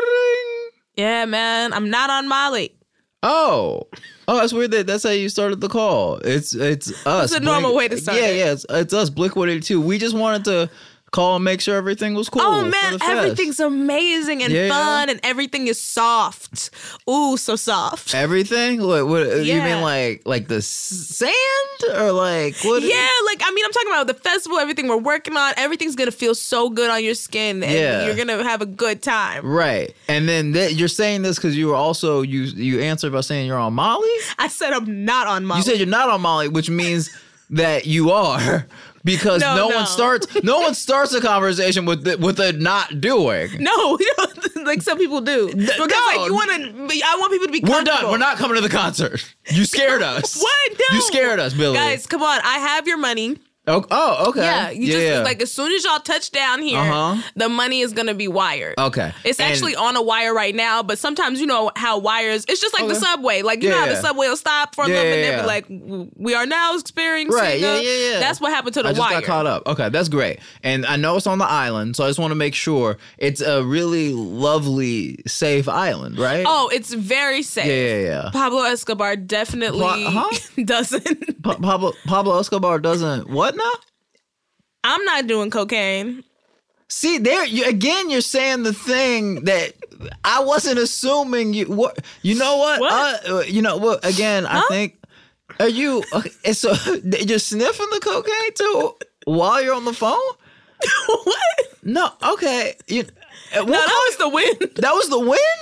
Yeah, man, I'm not on Molly. Oh. Oh, that's weird that that's how you started the call. It's it's us. It's a normal Blink- way to start Yeah, it. yeah, it's, it's us, Blink one eighty-two. We just wanted to call and make sure everything was cool. Oh for man, the fest. everything's amazing and Yeah. fun, and everything is soft. Ooh, so soft. Everything? What, what you Yeah. mean like like the s- sand or like what? Yeah, like I mean, I'm talking about the festival, everything we're working on. Everything's gonna feel so good on your skin, and Yeah. you're gonna have a good time. Right. And then th- you're saying this because you were also you you answered by saying you're on Molly. I said I'm not on Molly. You said you're not on Molly, which means that you are. Because no, No, no. one starts no one starts a conversation with the, with a not doing. No, you know, like some people do. Because no. like you want to, I want people to be We're comfortable. done. We're not coming to the concert. You scared us. What? No. You scared us, Billy. Guys, come on. I have your money. Oh, oh okay. Yeah, you just yeah. like as soon as y'all touch down here, Uh-huh. the money is gonna be wired. Okay. It's And- actually on a wire right now, but sometimes you know how wires. It's just like the Okay. subway. Like you Yeah, know how yeah. the subway will stop for a Yeah, little bit yeah, and then yeah. be like, "W- we are now experiencing. Right, yeah, a-" yeah, yeah. That's what happened to the I just wire. got caught up. Okay, that's great. And I know it's on the island, so I just want to make sure it's a really lovely, safe island, right? Oh, it's very safe. yeah, yeah, yeah. Pablo Escobar definitely Pa- huh? doesn't. Pa- Pablo Pablo Escobar doesn't what now? I'm not doing cocaine. See, there you, again. You're saying the thing that I wasn't assuming. You what? You know what? What? Uh, you know what? Again, I Huh? think. Are you? Okay, so you're sniffing the cocaine too while you're on the phone? What? No. Okay. You. uh, No, what that was the wind. That was the wind?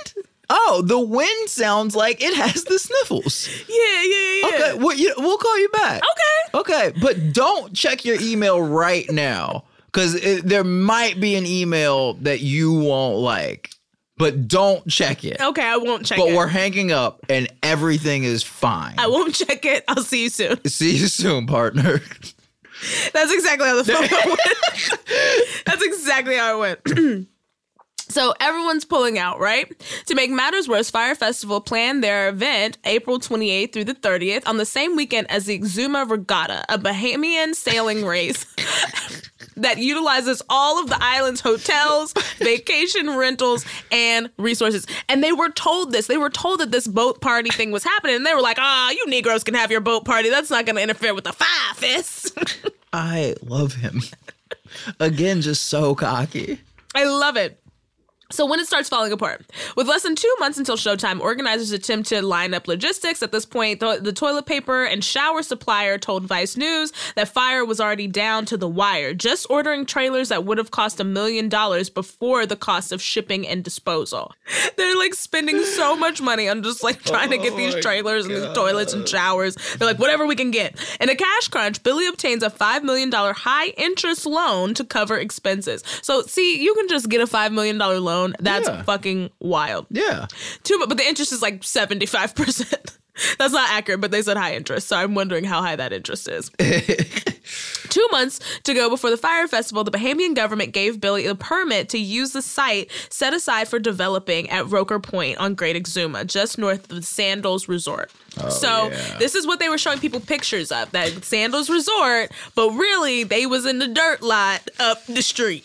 Oh, the wind sounds like it has the sniffles. Yeah, yeah, yeah. Okay, well, you, we'll call you back. Okay. Okay, but don't check your email right now because there might be an email that you won't like. But don't check it. Okay, I won't check but it. But we're hanging up and everything is fine. I won't check it. I'll see you soon. See you soon, partner. That's exactly how the phone went. That's exactly how it went. So everyone's pulling out, right? To make matters worse, Fyre Festival planned their event April twenty-eighth through the thirtieth on the same weekend as the Exuma Regatta, a Bahamian sailing race that utilizes all of the island's hotels, vacation rentals, and resources. And they were told this. They were told that this boat party thing was happening. And they were like, ah, you Negroes can have your boat party. That's not going to interfere with the Fyre Fest. I love him. Again, just so cocky. I love it. So when it starts falling apart, with less than two months until showtime, organizers attempt to line up logistics. At this point, the, the toilet paper and shower supplier told Vice News that Fyre was already down to the wire, just ordering trailers that would have cost a million dollars before the cost of shipping and disposal. They're like spending so much money on just like trying to get these trailers and these toilets and showers. They're like, whatever we can get. In a cash crunch, Billy obtains a five million dollars high interest loan to cover expenses. So see, you can just get a five million dollars loan. That's yeah. fucking wild. Yeah. Too, but the interest is like seventy-five percent. That's not accurate, but they said high interest. So I'm wondering how high that interest is. Two months to go before the Fyre Festival, the Bahamian government gave Billy a permit to use the site set aside for developing at Roker Point on Great Exuma, just north of the Sandals Resort. Oh, so yeah. This is what they were showing people pictures of, that Sandals Resort, but really they was in the dirt lot up the street.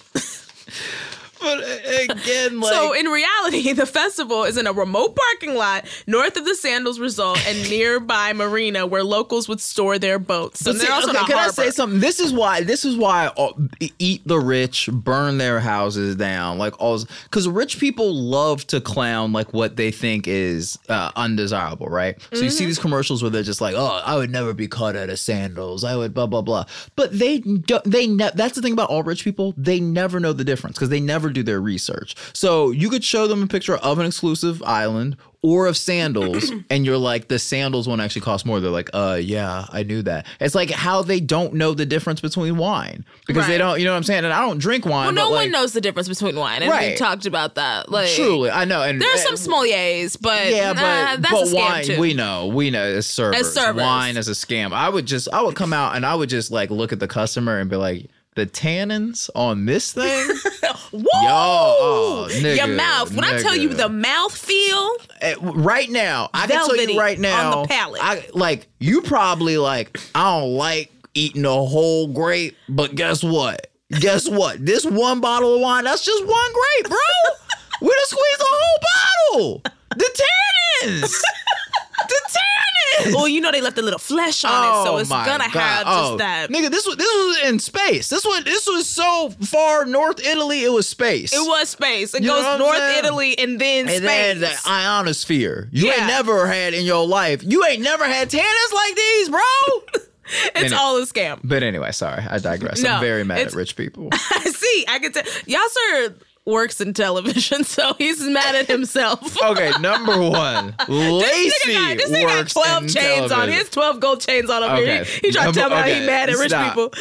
But again, like... So in reality, the festival is in a remote parking lot north of the Sandals Resort and nearby marina where locals would store their boats. So see, they're also okay, in a can harbor. I say something? This is why. This is why uh, eat the rich, burn their houses down, like all. Because rich people love to clown like what they think is uh, undesirable, right? So mm-hmm. you see these commercials where they're just like, "Oh, I would never be caught at a Sandals. I would blah blah blah." But they don't. They ne- that's the thing about all rich people. They never know the difference because they never do their research. So you could show them a picture of an exclusive island or of sandals and you're like, the sandals won't actually cost more. They're like, uh, yeah, I knew that. It's like how they don't know the difference between wine because right. they don't, you know what I'm saying? And I don't drink wine. Well, no but one like, knows the difference between wine. And right. we talked about that. Like, truly, I know. And there are some sommeliers, but yeah, but, uh, that's but a scam wine, too. we know, we know as servers, as servers, wine is a scam. I would just, I would come out and I would just like look at the customer and be like, the tannins on this thing? Whoa! Yo, oh, nigga, your mouth. When nigga. I tell you the mouth feel, uh, right now, I can tell you right now, on the palate. I, like you probably like, I don't like eating a whole grape, but guess what? Guess what? This one bottle of wine, that's just one grape, bro. We done squeezed the whole bottle. The tannins. The tannins. Well, you know they left a little flesh on oh it, so it's gonna God. have oh, just that. Nigga, this was this was in space. This was this was so far north Italy. It was space. It was space. It you goes north Italy and then and space. And then the ionosphere. You yeah. ain't never had in your life. You ain't never had tannins like these, bro. It's anyway, all a scam. But anyway, sorry, I digress. No, I'm very mad at rich people. I see. I can tell. Yasser works in television, so he's mad at himself. Okay, number one, Lacey this nigga got, this nigga got twelve chains television. on. He has twelve gold chains on over okay. here. He, he tried to tell me okay. how he mad at rich Stop. people.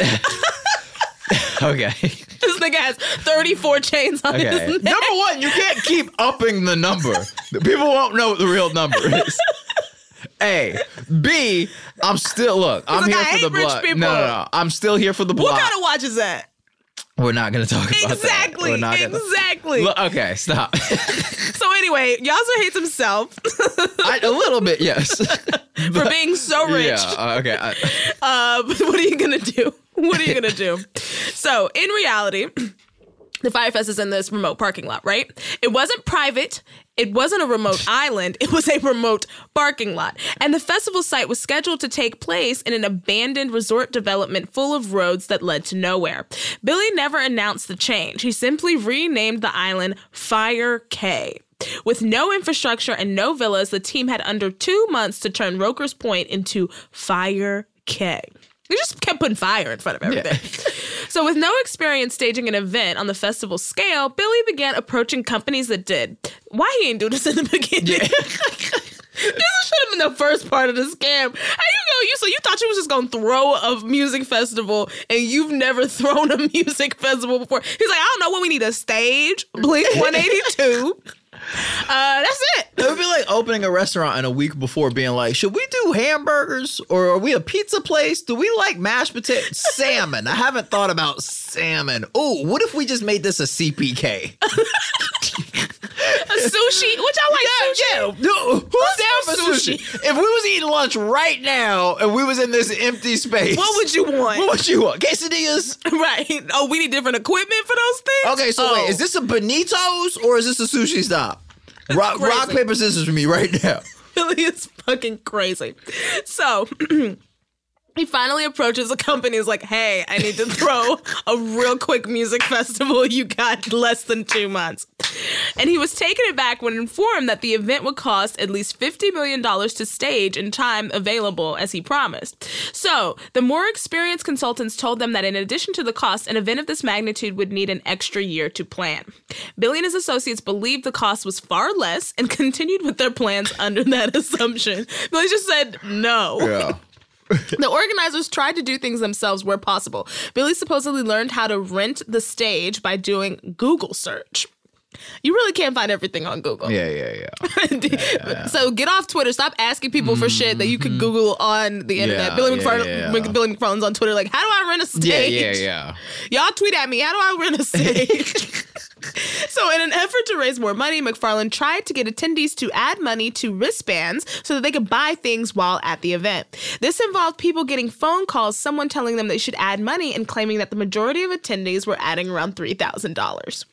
Okay. This nigga has thirty-four chains on okay. his neck. Number one, you can't keep upping the number. People won't know what the real number is. A. B. I'm still, look, I'm like, here I for hate the rich block. people. No, no, no. I'm still here for the block. What kind of watch is that? We're not going to talk about exactly, that. We're not gonna... Exactly. Look, okay, stop. So anyway, Yasser hates himself. I, a little bit, yes. For but, being so rich. Yeah, uh, okay. I... Uh, but what are you going to do? What are you going to do? So in reality, the Fyre Fest is in this remote parking lot, right? It wasn't private. It wasn't a remote island. It was a remote parking lot. And the festival site was scheduled to take place in an abandoned resort development full of roads that led to nowhere. Billy never announced the change. He simply renamed the island Fyre Cay. With no infrastructure and no villas, the team had under two months to turn Roker's Point into Fyre Cay. They just kept putting fire in front of everything. Yeah. So with no experience staging an event on the festival scale, Billy began approaching companies that did. why he ain't do this in the beginning? Yeah. This should have been the first part of the scam. How you go? You so you thought you was just gonna throw a music festival, and you've never thrown a music festival before. He's like, I don't know what we need a stage, Blink one eighty-two. Uh, that's it. It would be like opening a restaurant and a week before being like, should we do hamburgers or are we a pizza place? Do we like mashed potatoes? Salmon. I haven't thought about salmon. Oh, what if we just made this a C P K? A sushi, which I like yeah, sushi. Yeah, no, who's down for sushi? sushi? If we was eating lunch right now and we was in this empty space, what would you want? What would you want? Quesadillas? Right. Oh, we need different equipment for those things? Okay, so oh. wait, is this a Benito's or is this a sushi stop? Rock, rock, paper, scissors for me right now. Billy is fucking crazy. So... He finally approaches a company and is like, hey, I need to throw a real quick music festival. You got less than two months. And he was taken aback when informed that the event would cost at least fifty million dollars to stage in time available, as he promised. So the more experienced consultants told them that in addition to the cost, an event of this magnitude would need an extra year to plan. Billy and his associates believed the cost was far less and continued with their plans under that assumption. Billy just said no. Yeah. The organizers tried to do things themselves where possible. Billy supposedly learned how to rent the stage by doing Google search. You really can't find everything on Google. Yeah, yeah, yeah. yeah, yeah, yeah. So get off Twitter. Stop asking people for shit that you could Google on the internet. Yeah, Billy, yeah, McFarlane, yeah, yeah. Billy McFarlane's on Twitter like, how do I rent a stage? Yeah, yeah, yeah. Y'all tweet at me. How do I rent a stage? So in an effort to raise more money, McFarlane tried to get attendees to add money to wristbands so that they could buy things while at the event. This involved people getting phone calls, someone telling them they should add money and claiming that the majority of attendees were adding around three thousand dollars.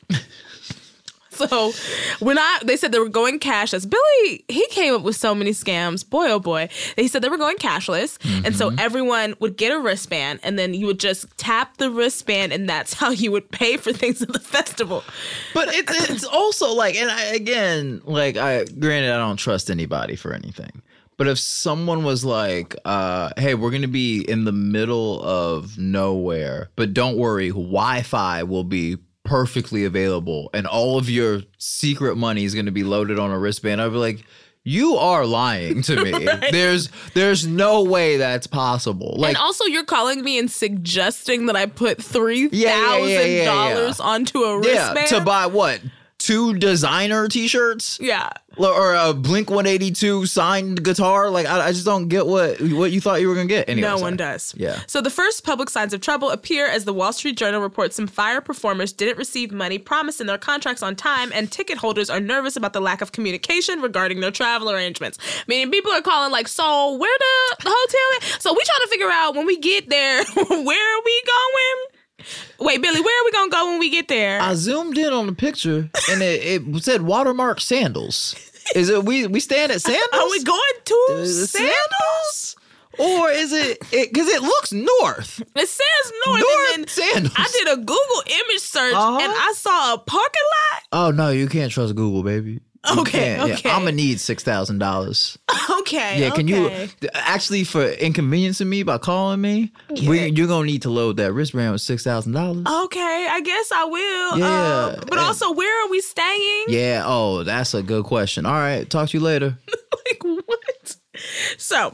So we're not, they said they were going cashless. Billy, he came up with so many scams. Boy, oh boy. He said they were going cashless. Mm-hmm. And so everyone would get a wristband and then you would just tap the wristband and that's how you would pay for things at the festival. But it, it's also like, and I, again, like, I granted, I don't trust anybody for anything. But if someone was like, uh, hey, we're going to be in the middle of nowhere, but don't worry, Wi-Fi will be perfectly available and all of your secret money is going to be loaded on a wristband, I'd be like, you are lying to me. Right. There's there's no way that's possible. Like, and also you're calling me and suggesting that I put three thousand yeah, yeah, yeah, dollars yeah. onto a wristband? Yeah, to buy what? Two designer t-shirts? Yeah. Or a Blink one eighty-two signed guitar? Like, I, I just don't get what what you thought you were going to get. Anyway, no sorry. one does. Yeah. So the first public signs of trouble appear as the Wall Street Journal reports some Fire performers didn't receive money promised in their contracts on time, and ticket holders are nervous about the lack of communication regarding their travel arrangements. Meaning people are calling like, so where the, the hotel is? So we trying to figure out when we get there, where are we going? Wait, Billy, where are we gonna go when we get there? I zoomed in on the picture and it, it said watermark sandals. Is it we we stand at sandals? Are we going to uh, sandals? sandals? Or is it because it, it looks north? It says north. North and then sandals. I did a Google image search uh-huh. and I saw a parking lot. Oh no, you can't trust Google, baby. You Okay, can't. okay. Yeah, I'm gonna need six thousand dollars. Okay. Yeah, can okay. you actually for inconveniencing me by calling me? Yeah. We, you're gonna need to load that wristband with six thousand dollars. Okay, I guess I will. Yeah, Um, but and- also, where are we staying? Yeah. Oh, that's a good question. All right, talk to you later. Like, what? So,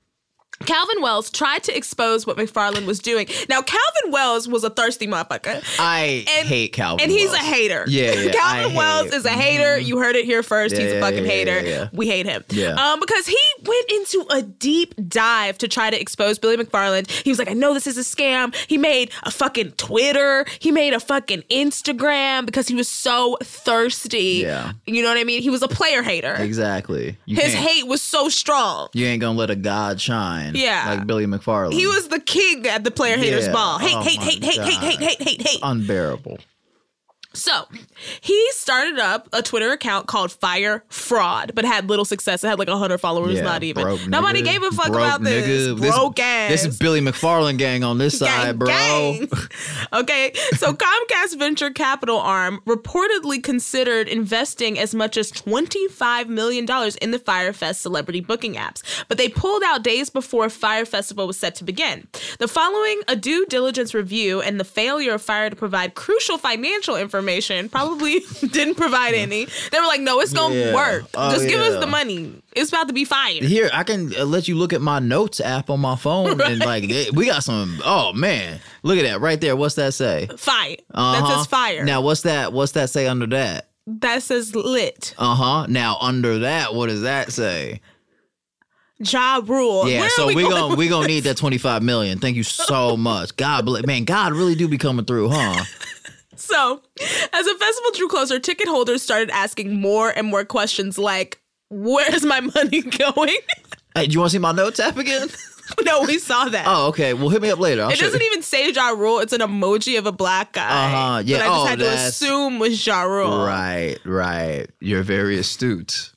Calvin Wells tried to expose what McFarlane was doing. Now, Calvin Wells was a thirsty motherfucker. I And- hate Calvin And he's Wells. a hater. Yeah, yeah. Calvin I Wells hate- is a hater. You heard it here first. Yeah, he's a yeah, fucking yeah, hater. yeah, yeah. We hate him. Yeah. Um, because he went into a deep dive to try to expose Billy McFarland. He was like, I know this is a scam. He made a fucking Twitter. He made a fucking Instagram because he was so thirsty. Yeah. You know what I mean? He was a player hater. Exactly. You His can't- hate was so strong. You ain't gonna let a god shine. Yeah. Like Billy McFarland. He was the king at the player haters Yeah. ball. Hate, Oh hate, my hate, hate, hate, God. hate, hate, hate, hate. unbearable. So he started up a Twitter account called Fire Fraud, but had little success. It had like one hundred followers, Yeah, not even. broke Nobody nigga, gave a fuck broke about this. nigga. Broke this, ass. This is Billy McFarland gang on this Gang, side, bro. gang. Okay, so Comcast venture capital arm reportedly considered investing as much as twenty-five million dollars in the Fyre Fest celebrity booking apps, but they pulled out days before Fyre Festival was set to begin. The following a due diligence review and the failure of Fyre to provide crucial financial information information. Probably didn't provide any. They were like, no, it's going to Yeah. work. Oh, Just give us yeah. the money. It's about to be fire. Here, I can uh, let you look at my notes app on my phone, and like they- we got some. Oh man, look at that right there. What's that say? Fire. Uh-huh. That says fire. Now, what's that? What's that say under that? That says lit. Uh huh. Now under that, what does that say? Ja Rule. Yeah, Where so are we we going gonna with we gonna this? need that twenty five million. Thank you so much. God bless, man. God really do be coming through, huh? So, as the festival drew closer, ticket holders started asking more and more questions like, where's my money going? Hey, do you want to see my notes app again? No, we saw that. Oh, okay. Well, hit me up later. I'll it show doesn't you. even say Ja Rule. It's an emoji of a black guy. Uh-huh, yeah. But I just Oh, had to that's- assume was Ja Rule. Right, right. You're very astute.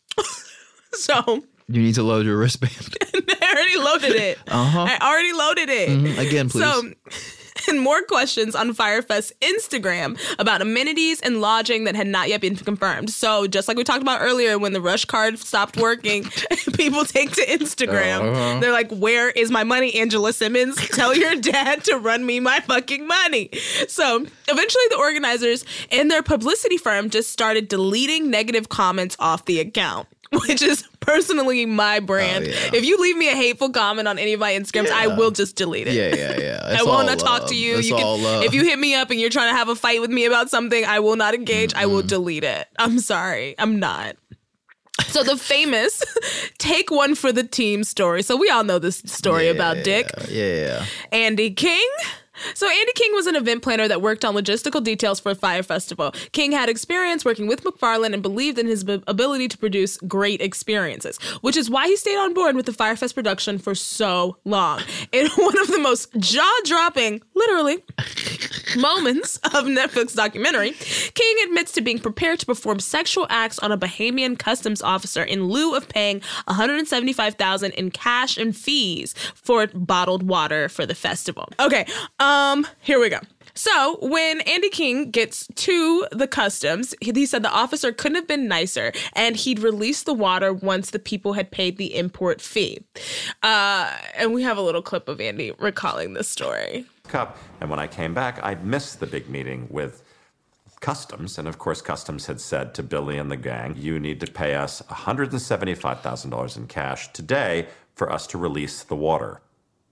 So, You need to load your wristband. I already loaded it. Uh-huh. I already loaded it. Mhm. Again, please. So, and more questions on Firefest's Instagram about amenities and lodging that had not yet been confirmed. So, just like we talked about earlier, when the rush card stopped working, people take to Instagram. Uh-huh. They're like, where is my money, Angela Simmons? Tell your dad to run me my fucking money. So, eventually the organizers and their publicity firm just started deleting negative comments off the account, which is personally my brand. Oh, yeah. If you leave me a hateful comment on any of my Instagrams, I Yeah. will just delete it. Yeah, yeah, yeah. I It's will all not talk love. to you. It's You all can, love. if you hit me up and you're trying to have a fight with me about something, I will not engage. I will delete it. I'm sorry. I'm not. So the famous take one for the team story. So we all know this story Yeah, about Dick. Yeah. Andy King. So Andy King was an event planner that worked on logistical details for Fire Festival. King had experience working with McFarlane and believed in his b- ability to produce great experiences, which is why he stayed on board with the Firefest production for so long. In one of the most jaw-dropping, literally, moments of Netflix documentary, King admits to being prepared to perform sexual acts on a Bahamian customs officer in lieu of paying one hundred seventy-five thousand dollars in cash and fees for bottled water for the festival. Okay, um, here we go. So when Andy King gets to the customs, he, he said the officer couldn't have been nicer, and he'd release the water once the people had paid the import fee. Uh, and we have a little clip of Andy recalling this story. Cup. And when I came back, I'd missed the big meeting with Customs. And of course, Customs had said to Billy and the gang, you need to pay us one hundred seventy-five thousand dollars in cash today for us to release the water.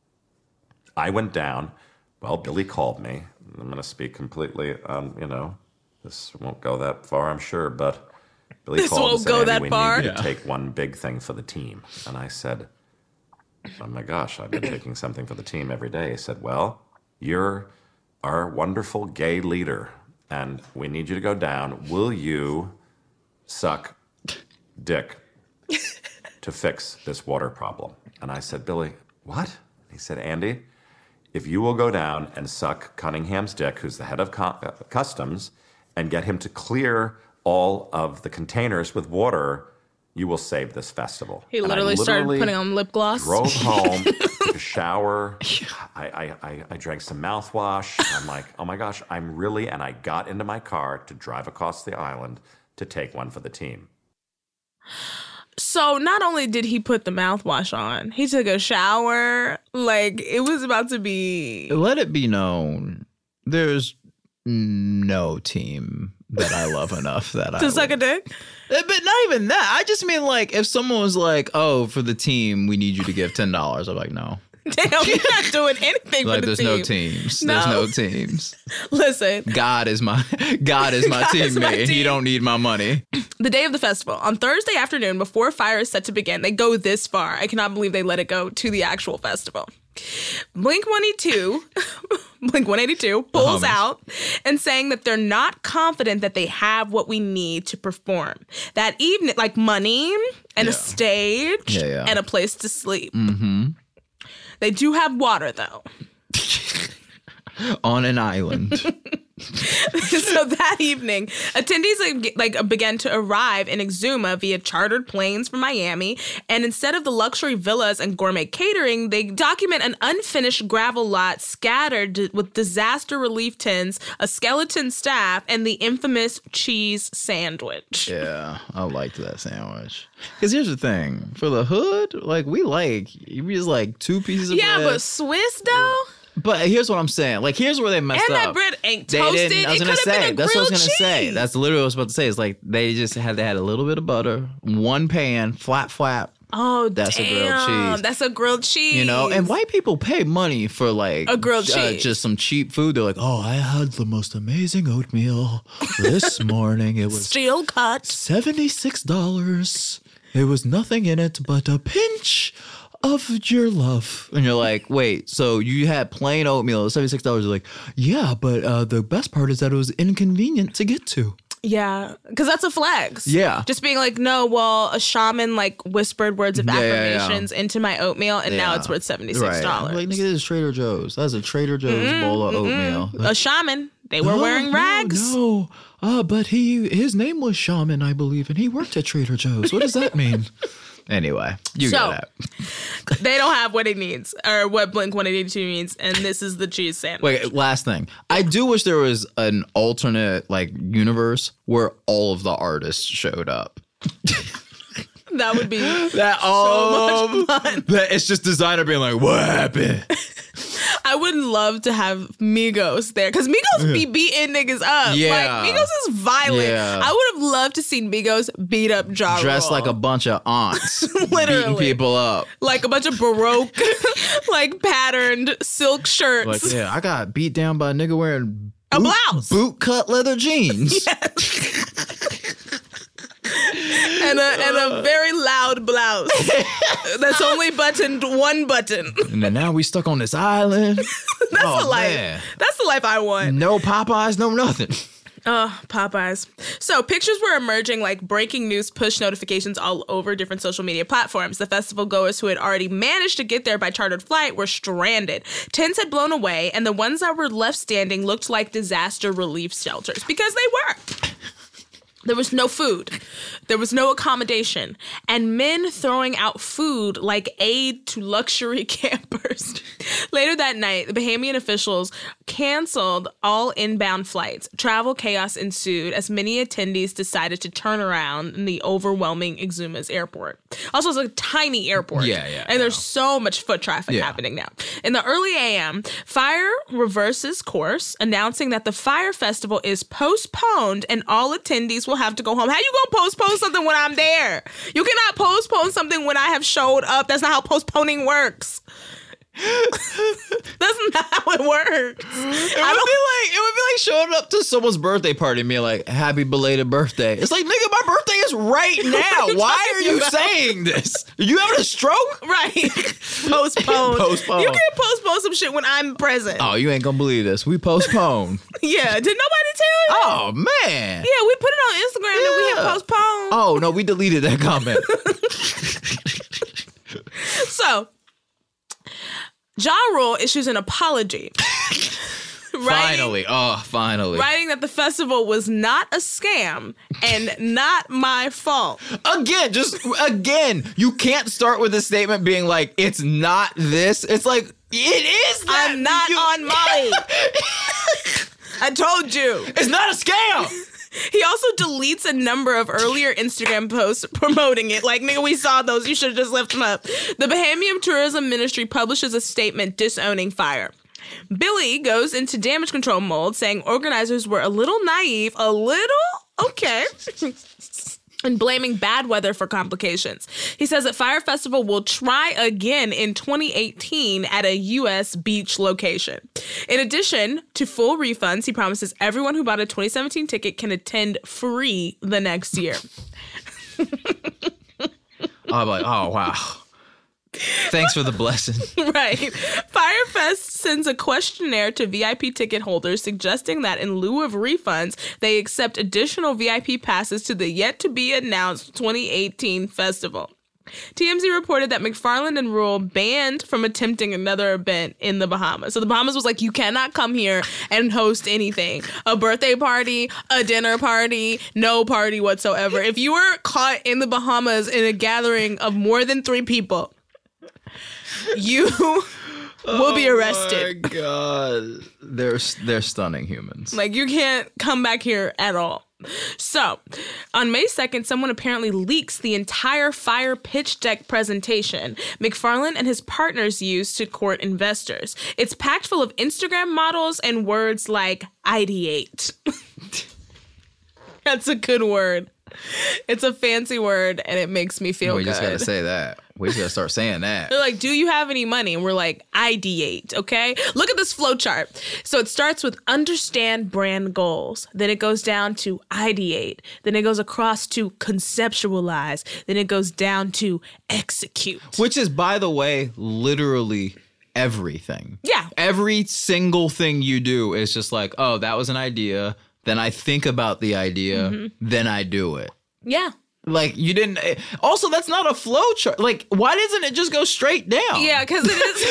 I went down. Well, Billy called me. I'm going to speak completely, um, you know, this won't go that far, I'm sure, but Billy This called won't and said, go Andy, that we far." need you Yeah. to take one big thing for the team. And I said, oh my gosh, I've been taking something for the team every day. He said, well, you're our wonderful gay leader, and we need you to go down. Will you suck dick to fix this water problem? And I said, Billy, what? He said, Andy, if you will go down and suck Cunningham's dick, who's the head of co- uh, customs, and get him to clear all of the containers with water, you will save this festival. He And I literally started literally putting on lip gloss. Drove home, took a shower. I, I, I, I drank some mouthwash. I'm like, oh my gosh, I'm really, and I got into my car to drive across the island to take one for the team. So not only did he put the mouthwash on, he took a shower. Like, it was about to be... Let it be known, there's no team that I love enough that I To suck a would- dick? Eh, But not even that. I just mean like if someone was like, "Oh, for the team, we need you to give ten dollars." I'm like, "No." Damn, you're not doing anything Like for the there's team. no teams. No. There's no teams. Listen, God is my God is my God is my teammate. team. He don't need my money. the day of the festival, on Thursday afternoon, before fire is set to begin, they go this far. I cannot believe they let it go to the actual festival. Blink one eighty-two, Blink one eighty-two pulls homies. out and saying that they're not confident that they have what we need to perform. That evening, like money and a Yeah. stage Yeah, yeah. and a place to sleep. Mm-hmm. They do have water, though. On an island. So that evening, attendees like, like began to arrive in Exuma via chartered planes from Miami, and instead of the luxury villas and gourmet catering, they document an unfinished gravel lot scattered with disaster relief tins, a skeleton staff, and the infamous cheese sandwich. Yeah, I liked that sandwich. Because here's the thing. For the hood, like we like we just like two pieces of Yeah, bread. but Swiss though? But here's what I'm saying. Like, here's where they messed And up. that bread ain't They toasted. didn't- I was It gonna could have say. been a That's what I was grilled gonna say. cheese. That's literally what I was about to say. It's like they just had they had a little bit of butter, one pan, flap flap. Oh, That's damn. a grilled cheese. That's a grilled cheese. You know, and white people pay money for like A grilled uh, cheese. just some cheap food. They're like, oh, I had the most amazing oatmeal this morning. It was Steel cut. seventy-six dollars. There was nothing in it but a pinch of your love. And you're like, wait, so you had plain oatmeal, seventy-six dollars. You're like, yeah, but uh, the best part is that it was inconvenient to get to. Yeah, because that's a flex. Yeah. Just being like, no, well, a shaman like whispered words of Yeah, yeah, yeah. affirmations into my oatmeal, and now Yeah. it's worth seventy-six dollars. Right. Like, nigga, this is Trader Joe's. That's a Trader Joe's bowl of oatmeal. A shaman. They were Oh, wearing rags. No, no. Uh, but he his name was Shaman, I believe, and he worked at Trader Joe's. What does that mean? Anyway, you So, got that. They don't have what it needs, or what Blink one eighty-two needs, and this is the cheese sandwich. Wait, last thing. I do wish there was an alternate like universe where all of the artists showed up. That would be That so um, much fun. that it's just designer being like, what happened? I would love to have Migos there, because Migos be beating niggas up. Yeah. Like, Migos is violent. Yeah. I would have loved to see Migos beat up Ja Rule. Dressed like a bunch of aunts, Literally. beating people up. Like a bunch of Baroque, like patterned silk shirts. Like, yeah, I got beat down by a nigga wearing A boot, blouse. boot cut leather jeans. and a and a very loud blouse that's only buttoned one button. And then now we stuck on this island. That's oh, the life. man. That's the life I want. No Popeyes, no nothing. Oh, Popeyes. So pictures were emerging like breaking news push notifications all over different social media platforms. The festival goers who had already managed to get there by chartered flight were stranded. Tents had blown away, and the ones that were left standing looked like disaster relief shelters, because they were. There was no food. There was no accommodation. And men throwing out food like aid to luxury campers. Later that night, the Bahamian officials canceled all inbound flights. Travel chaos ensued as many attendees decided to turn around in the overwhelming Exumas airport. Also, it's a tiny airport. Yeah, yeah, And there's yeah. so much foot traffic Yeah. happening now. In the early A M, Fire reverses course, announcing that the Fire Festival is postponed and all attendees will have to go home. How you gonna postpone something when I'm there? You cannot postpone something when I have showed up. That's not how postponing works. That's not how it works. It would be like it would be like showing up to someone's birthday party and being like, "Happy belated birthday." It's like, nigga, my birthday is right now. Why are you about? saying this? Are you having a stroke? Right. Postpone. Postpone. You can't postpone some shit when I'm present. Oh, you ain't gonna believe this. We postponed. Yeah. Did nobody tell you? Oh man. Yeah, we put it on Instagram that we had Yeah. postponed. Oh no, we deleted that comment. So, Ja Rule issues an apology. Writing- Finally. Oh, finally. Writing that the festival was not a scam and not my fault. Again, just again, you can't start with a statement being like, it's not this. It's like, it is that. I'm not You- on Molly. I told you. It's not a scam. He also deletes a number of earlier Instagram posts promoting it. Like, nigga, we saw those. You should have just left them up. The Bahamian Tourism Ministry publishes a statement disowning Fire. Billy goes into damage control mode, saying organizers were a little naive, a little, okay, and blaming bad weather for complications. He says that Fire Festival will try again in twenty eighteen at a U S beach location. In addition to full refunds, he promises everyone who bought a twenty seventeen ticket can attend free the next year. I'm like, oh, wow. Thanks for the blessing. Right. Firefest sends a questionnaire to V I P ticket holders suggesting that in lieu of refunds, they accept additional V I P passes to the yet-to-be-announced twenty eighteen festival. T M Z reported that McFarland and Rule banned from attempting another event in the Bahamas. So the Bahamas was like, you cannot come here and host anything. A birthday party, a dinner party, no party whatsoever. If you were caught in the Bahamas in a gathering of more than three people, you will be arrested. Oh my God. They're, they're stunning humans. Like, you can't come back here at all. So, on May second, someone apparently leaks the entire Fire pitch deck presentation McFarlane and his partners used to court investors. It's packed full of Instagram models and words like ideate. That's a good word. It's a fancy word, and it makes me feel we good. just got to say that. We just got to start saying that. They're like, do you have any money? And we're like, ideate, okay? Look at this flow chart. So it starts with understand brand goals. Then it goes down to ideate. Then it goes across to conceptualize. Then it goes down to execute. Which is, by the way, literally everything. Yeah. Every single thing you do is just like, oh, that was an idea. Then I think about the idea. Mm-hmm. Then I do it. Yeah. Like, you didn't... Also, that's not a flow chart. Like, why doesn't it just go straight down? Yeah, because it is...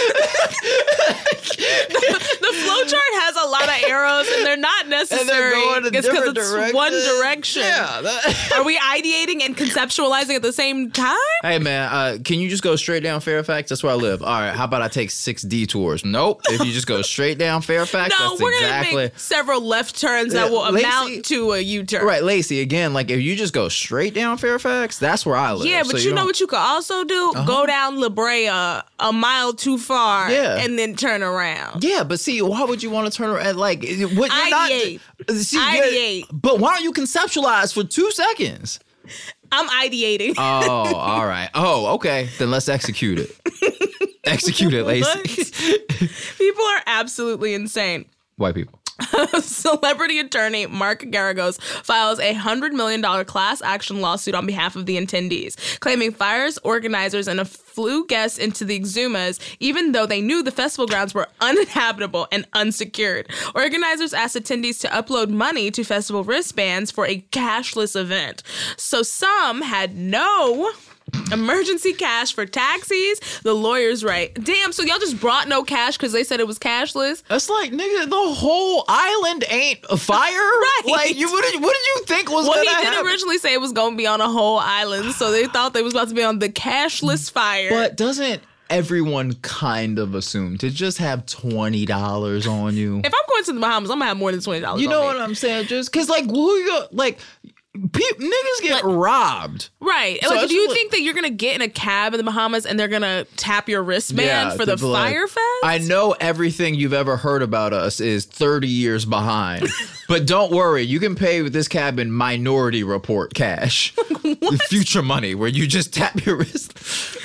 the, the flow chart has a lot of arrows, and they're not necessary. And they're going to it's because it's it's one direction. Yeah. That... Are we ideating and conceptualizing at the same time? Hey, man, uh, can you just go straight down Fairfax? That's where I live. All right, how about I take six detours? Nope. If you just go straight down Fairfax, no, that's we're exactly... going to make several left turns that Yeah, will Lacey- amount to a U-turn. Right, Lacey, again, like, if you just go straight down Fairfax, that's where I live. Yeah, but So you, know don't- what you could also do? Uh-huh. Go down La Brea a mile too far Yeah. and then turn around. Yeah, but see, why would you want to turn around? Like, what, you're Ideate. Not, see, you're- Ideate. But why don't you conceptualize for two seconds? I'm ideating. Oh, all right. Oh, okay. Then let's execute it. Execute it, Lacey. People are absolutely insane. White people. Celebrity attorney Mark Garagos files a one hundred million dollars class action lawsuit on behalf of the attendees, claiming fires organizers and a flew guests into the Exumas even though they knew the festival grounds were uninhabitable and unsecured. Organizers asked attendees to upload money to festival wristbands for a cashless event. So some had no emergency cash for taxis. The lawyers write, damn, so y'all just brought no cash because they said it was cashless? That's like, nigga, the whole island ain't a fire. Right. Like, you, what, did, what did you think was Well, going to he happen? did originally say it was going to be on a whole island, so they thought they was about to be on the cashless fire. But doesn't everyone kind of assume to just have twenty dollars on you? If I'm going to the Bahamas, I'm going to have more than twenty dollars You know on me. what I'm saying? Just because, like, who you go, like, pe- niggas get Like- robbed. Right. So like, it's do you like- think that you're going to get in a cab in the Bahamas and they're going to tap your wristband for the to be like, Fire Fest? I know everything you've ever heard about us is thirty years behind. But don't worry, you can pay with this cab in Minority Report cash. The future money where you just tap your wrist.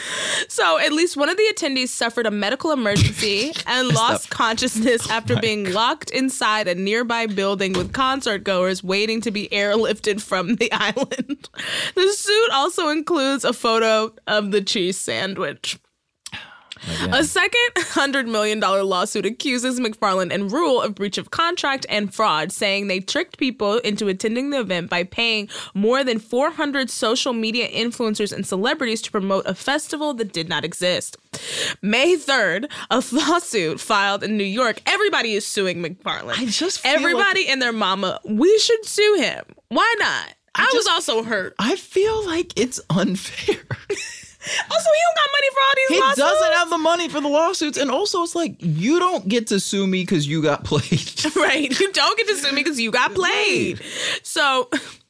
So at least one of the attendees suffered a medical emergency and lost consciousness after being locked inside a nearby building with concert goers waiting to be airlifted from the island. The suit also includes a photo of the cheese sandwich. Again. A second one hundred million dollars lawsuit accuses McFarlane and Rule of breach of contract and fraud, saying they tricked people into attending the event by paying more than four hundred social media influencers and celebrities to promote a festival that did not exist. May third, a lawsuit filed in New York. Everybody is suing McFarlane. I just feel Everybody like- and their mama. We should sue him. Why not? I, just- was also hurt. I feel like it's unfair. Also, he don't got money for all these He lawsuits. doesn't have the money for the lawsuits. And also, it's like, you don't get to sue me because you got played. Right. You don't get to sue me because you got played. So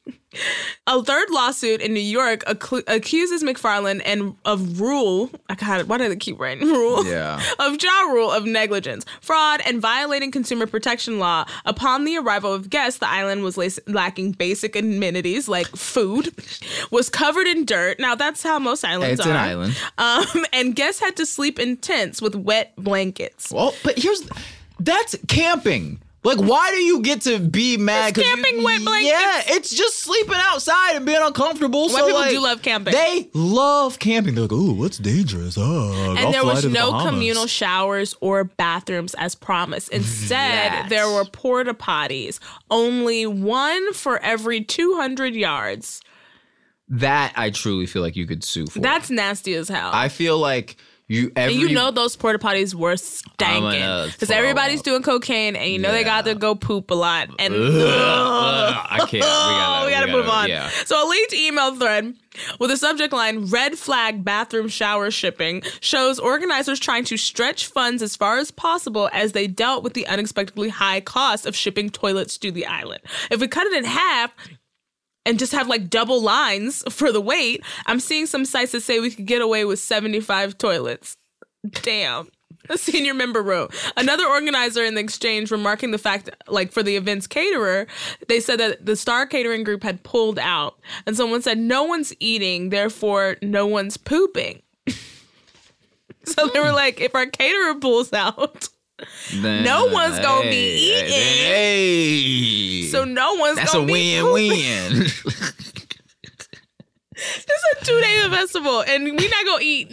a third lawsuit in New York accu- accuses McFarlane and of Rule. I got it. Why did I keep writing Rule? Yeah. Of Ja Rule of negligence, fraud, and violating consumer protection law. Upon the arrival of guests, the island was las- lacking basic amenities like food, was covered in dirt. Now that's how most islands It's are. an island. Um, and guests had to sleep in tents with wet blankets. Well, but here's that's camping. Like, why do you get to be mad? It's 'cause camping you, wet blankets. Yeah, it's just sleeping outside and being uncomfortable. White so people like, do love camping. They love camping. They're like, oh, what's dangerous? Oh, And there was no communal showers or bathrooms as promised. Instead, Yes. there were porta potties, only one for every two hundred yards. That I truly feel like you could sue for. That's nasty as hell. I feel like you. Every, and you know those porta potties were stankin' gonna because throw everybody's up. doing cocaine, and you know they got to go poop a lot. And Ugh, I can't. We gotta, oh, we gotta move on. Yeah. So a leaked email thread with a subject line, red flag bathroom shower shipping, shows organizers trying to stretch funds as far as possible as they dealt with the unexpectedly high cost of shipping toilets to the island. If we cut it in half, and just have like double lines for the wait. I'm seeing some sites that say we could get away with seventy-five toilets. Damn. A senior member wrote. Another organizer in the exchange remarking the fact, like for the event's caterer, they said that the Star Catering Group had pulled out. And someone said, no one's eating, therefore no one's pooping. So they were like, if our caterer pulls out, then, no one's uh, going to hey, be eating. Hey, hey. So no one's going to be pooping. That's a win-win. It's a two-day festival, and we're not going to eat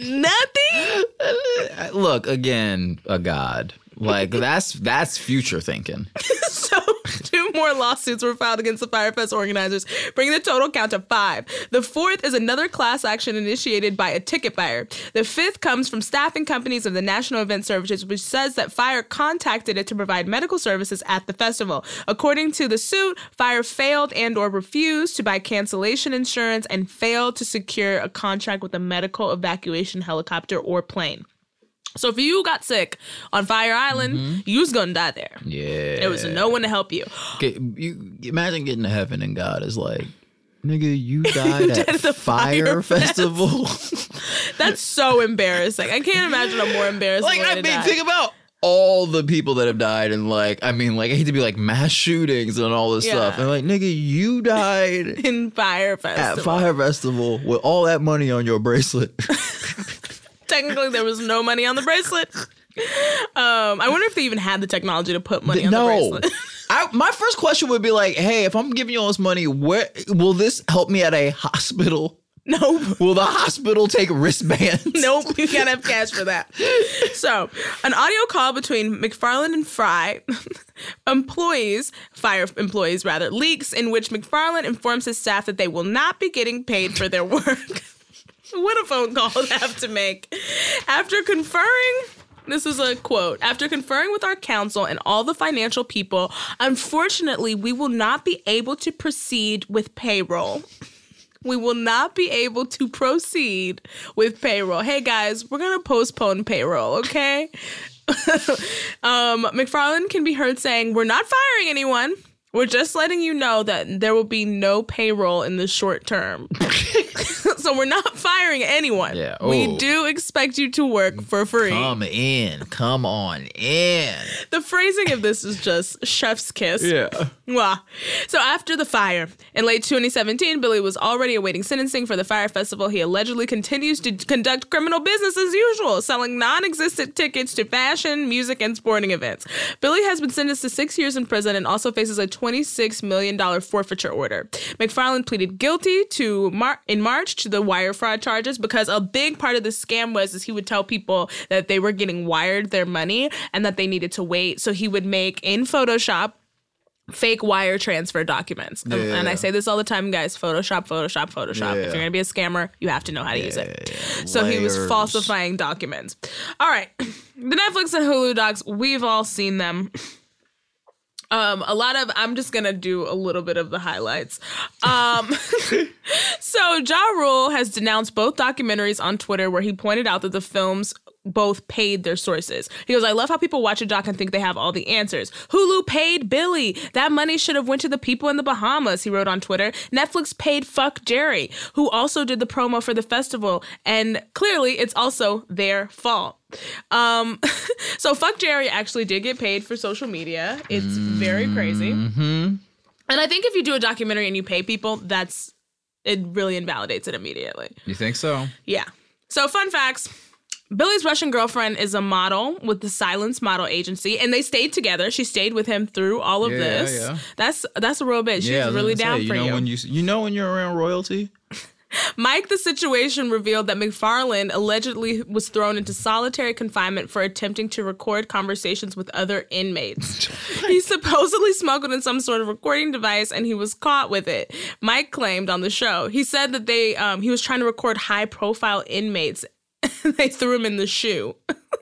nothing? Look, again, a god. Like, that's that's future thinking. So, two more lawsuits were filed against the Fyre Fest organizers, bringing the total count to five. The fourth is another class action initiated by a ticket buyer. The fifth comes from staffing companies of the National Event Services, which says that Fyre contacted it to provide medical services at the festival. According to the suit, Fyre failed and or refused to buy cancellation insurance and failed to secure a contract with a medical evacuation helicopter or plane. So if you got sick on Fire Island, mm-hmm. you was gonna die there. Yeah. There was no one to help you. Okay, you imagine getting to heaven and God is like, nigga, you died at, at the Fyre, Fyre Festival. That's so embarrassing. I can't imagine a more embarrassing like, way I to mean, die. think about all the people that have died and like, I mean, like, I hate to be like mass shootings and all this yeah. stuff. And like, nigga, you died in Fyre Festival. At Fyre Festival with all that money on your bracelet. Technically, there was no money on the bracelet. Um, I wonder if they even had the technology to put money on no. the bracelet. I, my first question would be like, hey, if I'm giving you all this money, where will this help me at a hospital? Nope. Will the hospital take wristbands? Nope. You can't have cash for that. So, an audio call between McFarland and Fry, employees, Fyre employees rather, leaks in which McFarland informs his staff that they will not be getting paid for their work. What a phone call to have to make. After conferring, this is a quote, after conferring with our counsel and all the financial people, unfortunately, we will not be able to proceed with payroll. We will not be able to proceed with payroll. Hey, guys, we're going to postpone payroll, okay? um, McFarland can be heard saying, we're not firing anyone. We're just letting you know that there will be no payroll in the short term. So we're not firing anyone. Yeah. Oh. We do expect you to work for free. Come in. Come on in. The phrasing of this is just chef's kiss. Yeah. Wow. So after the fire, in late twenty seventeen, Billy was already awaiting sentencing for the Fyre Festival. He allegedly continues to conduct criminal business as usual, selling non-existent tickets to fashion, music, and sporting events. Billy has been sentenced to six years in prison and also faces a twenty-six million dollars forfeiture order. McFarland pleaded guilty to Mar- in March to the wire fraud charges because a big part of the scam was is he would tell people that they were getting wired their money and that they needed to wait. So he would make in Photoshop fake wire transfer documents. Yeah. And, and I say this all the time, guys, Photoshop, Photoshop, Photoshop. Yeah. If you're going to be a scammer, you have to know how to yeah, use it. Yeah. So Layers. He was falsifying documents. All right. The Netflix and Hulu docs, we've all seen them. Um, a lot of, I'm just going to do a little bit of the highlights. Um, so Ja Rule has denounced both documentaries on Twitter where he pointed out that the films both paid their sources. He goes, I love how people watch a doc and think they have all the answers. Hulu paid Billy. That money should have went to the people in the Bahamas, he wrote on Twitter. Netflix paid Fuck Jerry, who also did the promo for the festival. And clearly it's also their fault. Um, so Fuck Jerry actually did get paid for social media. It's mm-hmm. very crazy. And I think if you do a documentary and you pay people, that's, it really invalidates it immediately. You think so? Yeah. So fun facts. Billy's Russian girlfriend is a model with the Silence Model Agency, and they stayed together. She stayed with him through all of yeah, this. Yeah. That's that's a real bitch. She's yeah, really down say, you for know you. When you. You know when you're around royalty? Mike the Situation revealed that McFarland allegedly was thrown into solitary confinement for attempting to record conversations with other inmates. He supposedly smuggled in some sort of recording device and he was caught with it. Mike claimed on the show. He said that they um, he was trying to record high-profile inmates. They threw him in the shoe.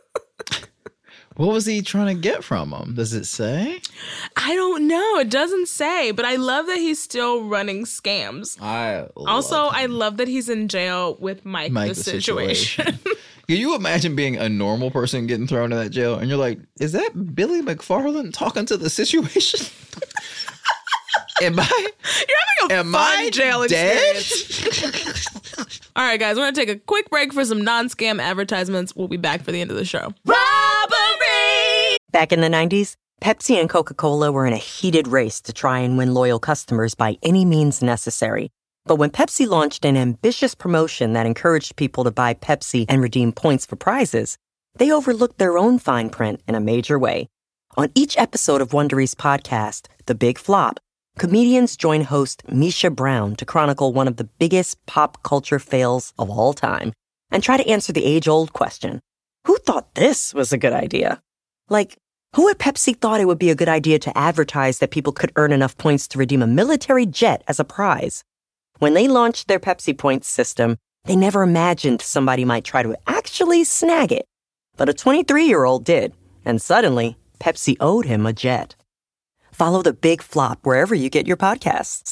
What was he trying to get from him? Does it say? I don't know. It doesn't say, but I love that he's still running scams. I also, him. I love that he's in jail with Mike, Mike the, the Situation. situation. Can you imagine being a normal person getting thrown in that jail and you're like, is that Billy McFarland talking to the Situation? Am I? You're having a am fun I jail dead? experience. All right, guys, we're going to take a quick break for some non-scam advertisements. We'll be back for the end of the show. Robbery! Back in the nineties, Pepsi and Coca-Cola were in a heated race to try and win loyal customers by any means necessary. But when Pepsi launched an ambitious promotion that encouraged people to buy Pepsi and redeem points for prizes, they overlooked their own fine print in a major way. On each episode of Wondery's podcast, The Big Flop, comedians join host Misha Brown to chronicle one of the biggest pop culture fails of all time and try to answer the age-old question, who thought this was a good idea? Like, who at Pepsi thought it would be a good idea to advertise that people could earn enough points to redeem a military jet as a prize? When they launched their Pepsi Points system, they never imagined somebody might try to actually snag it. But a twenty-three-year-old did, and suddenly, Pepsi owed him a jet. Follow The Big Flop wherever you get your podcasts.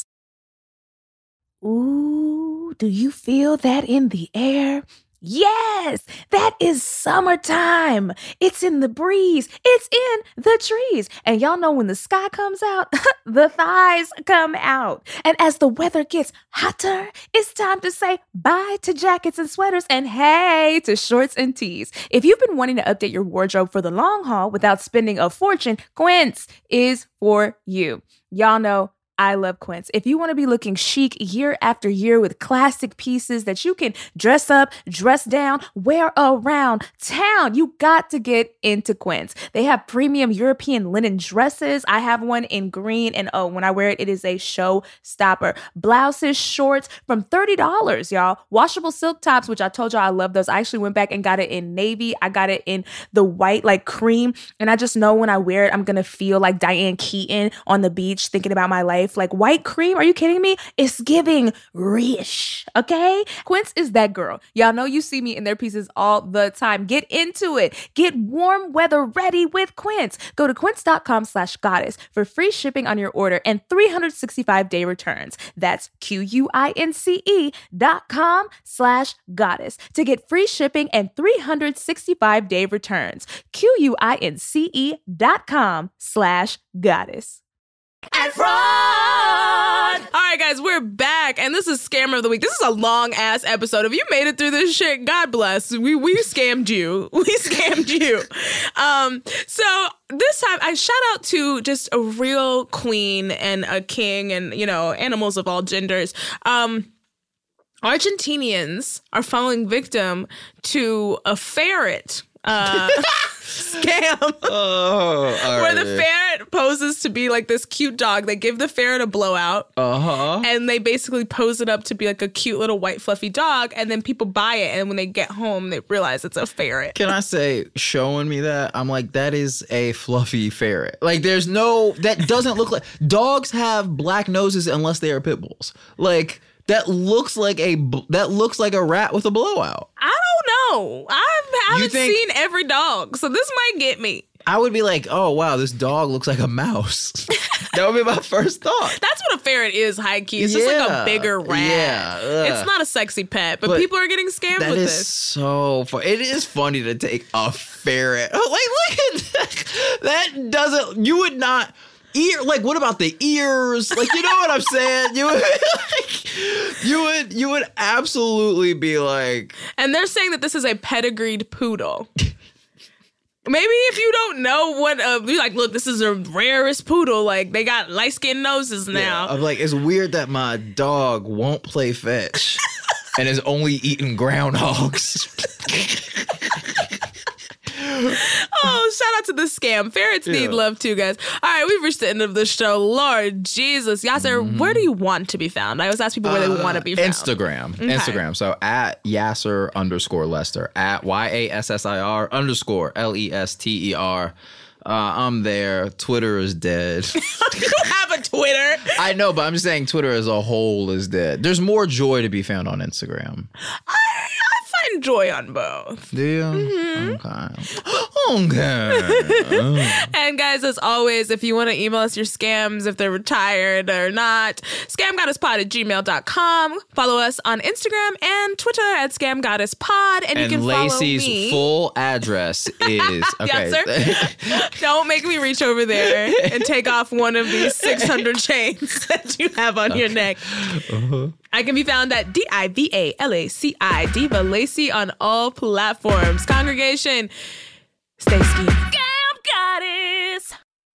Ooh, do you feel that in the air? Yes, that is summertime. It's in the breeze. It's in the trees. And y'all know when the sky comes out, the thighs come out. And as the weather gets hotter, it's time to say bye to jackets and sweaters and hey to shorts and tees. If you've been wanting to update your wardrobe for the long haul without spending a fortune, Quince is for you. Y'all know I love Quince. If you want to be looking chic year after year with classic pieces that you can dress up, dress down, wear around town, you got to get into Quince. They have premium European linen dresses. I have one in green, and oh, when I wear it, it is a showstopper. Blouses, shorts from thirty dollars, y'all. Washable silk tops, which I told y'all I love those. I actually went back and got it in navy. I got it in the white, like cream, and I just know when I wear it, I'm going to feel like Diane Keaton on the beach thinking about my life. Like white cream, are you kidding me? It's giving rich, okay? Quince is that girl. Y'all know you see me in their pieces all the time. Get into it. Get warm weather ready with Quince. Go to quince.com slash goddess for free shipping on your order and three sixty-five day returns. That's Q-U-I-N-C-E dot com slash goddess to get free shipping and three sixty-five day returns. Q-U-I-N-C-E dot com slash goddess. And fraud! All right, guys, we're back, and this is Scammer of the Week. This is a long-ass episode. If you made it through this shit, God bless. We we scammed you. We scammed you. Um, so this time, I shout out to just a real queen and a king and, you know, animals of all genders. Um, Argentinians are falling victim to a ferret uh, scam. Oh, all where right. the ferret poses to be like this cute dog. They give the ferret a blowout. Uh-huh. And they basically pose it up to be like a cute little white fluffy dog. And then people buy it. And when they get home, they realize it's a ferret. Can I say, showing me that, I'm like, that is a fluffy ferret. Like, there's no, that doesn't look like, dogs have black noses unless they are pit bulls. Like, that looks like a, that looks like a rat with a blowout. I don't know. I haven't think- seen every dog. So this might get me. I would be like, oh, wow, this dog looks like a mouse. That would be my first thought. That's what a ferret is, high key. It's just like Yeah. a bigger rat. Yeah, ugh. It's not a sexy pet, but, But people are getting scammed That with is this. so fun. It is funny to take a ferret. Like, look at that. That doesn't, you would not, ear, like, what about the ears? Like, you know what I'm saying? You would, like, you would, you would absolutely be like. And they're saying that this is a pedigreed poodle. Maybe if you don't know what, uh, you're like, look, this is a rarest poodle. Like, they got light skinned noses now. Yeah, I'm like, it's weird that my dog won't play fetch and is only eating groundhogs. Oh, shout out to the scam. Ferrets need Yeah. love too, guys. All right, we've reached the end of the show. Lord Jesus. Yasser, Mm-hmm. where do you want to be found? I always ask people where they want to be found. Instagram. Okay. Instagram. So at Yasser underscore Lester. At Y A S S I R underscore L E S T E R. Uh, I'm there. Twitter is dead. You don't have a Twitter. I know, but I'm just saying Twitter as a whole is dead. There's more joy to be found on Instagram. I, I find find joy on both. Do you? Mm-hmm. Okay. Okay. And guys, as always, if you want to email us your scams, if they're retired or not, scamgoddesspod at gmail dot com. Follow us on Instagram and Twitter at scamgoddesspod. And, And you can Lacey's follow me. full address is okay. Yes, sir. Don't make me reach over there and take off one of these six hundred chains that you have on your neck. Uh-huh. I can be found at D I V A L A C I, Diva Lacey, on all platforms. Congregation, stay scheming. Scam Goddess.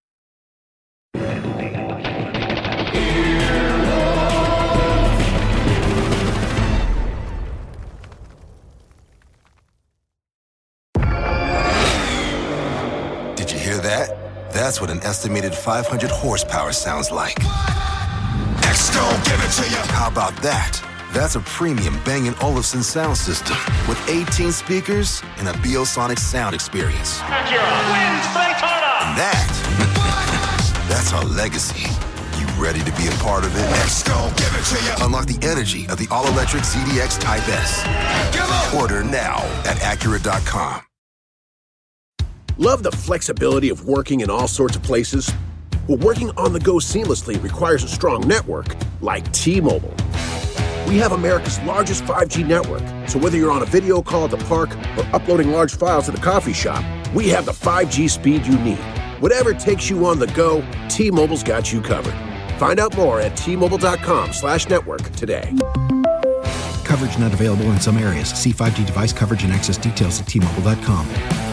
Did you hear that? That's what an estimated five hundred horsepower sounds like. X gon' give it to you. How about that? That's a premium Bang and Olufsen sound system with eighteen speakers and a Biosonic sound experience. Wins Daytona. And that, that's our legacy. You ready to be a part of it? X gon' give it to you. Unlock the energy of the all-electric Z D X Type S. Order now at Acura dot com. Love the flexibility of working in all sorts of places? Well, working on the go seamlessly requires a strong network like T-Mobile. We have America's largest five G network, so whether you're on a video call at the park or uploading large files at the coffee shop, we have the five G speed you need. Whatever takes you on the go, T-Mobile's got you covered. Find out more at T-Mobile.com slash network today. Coverage not available in some areas. See five G device coverage and access details at T Mobile dot com.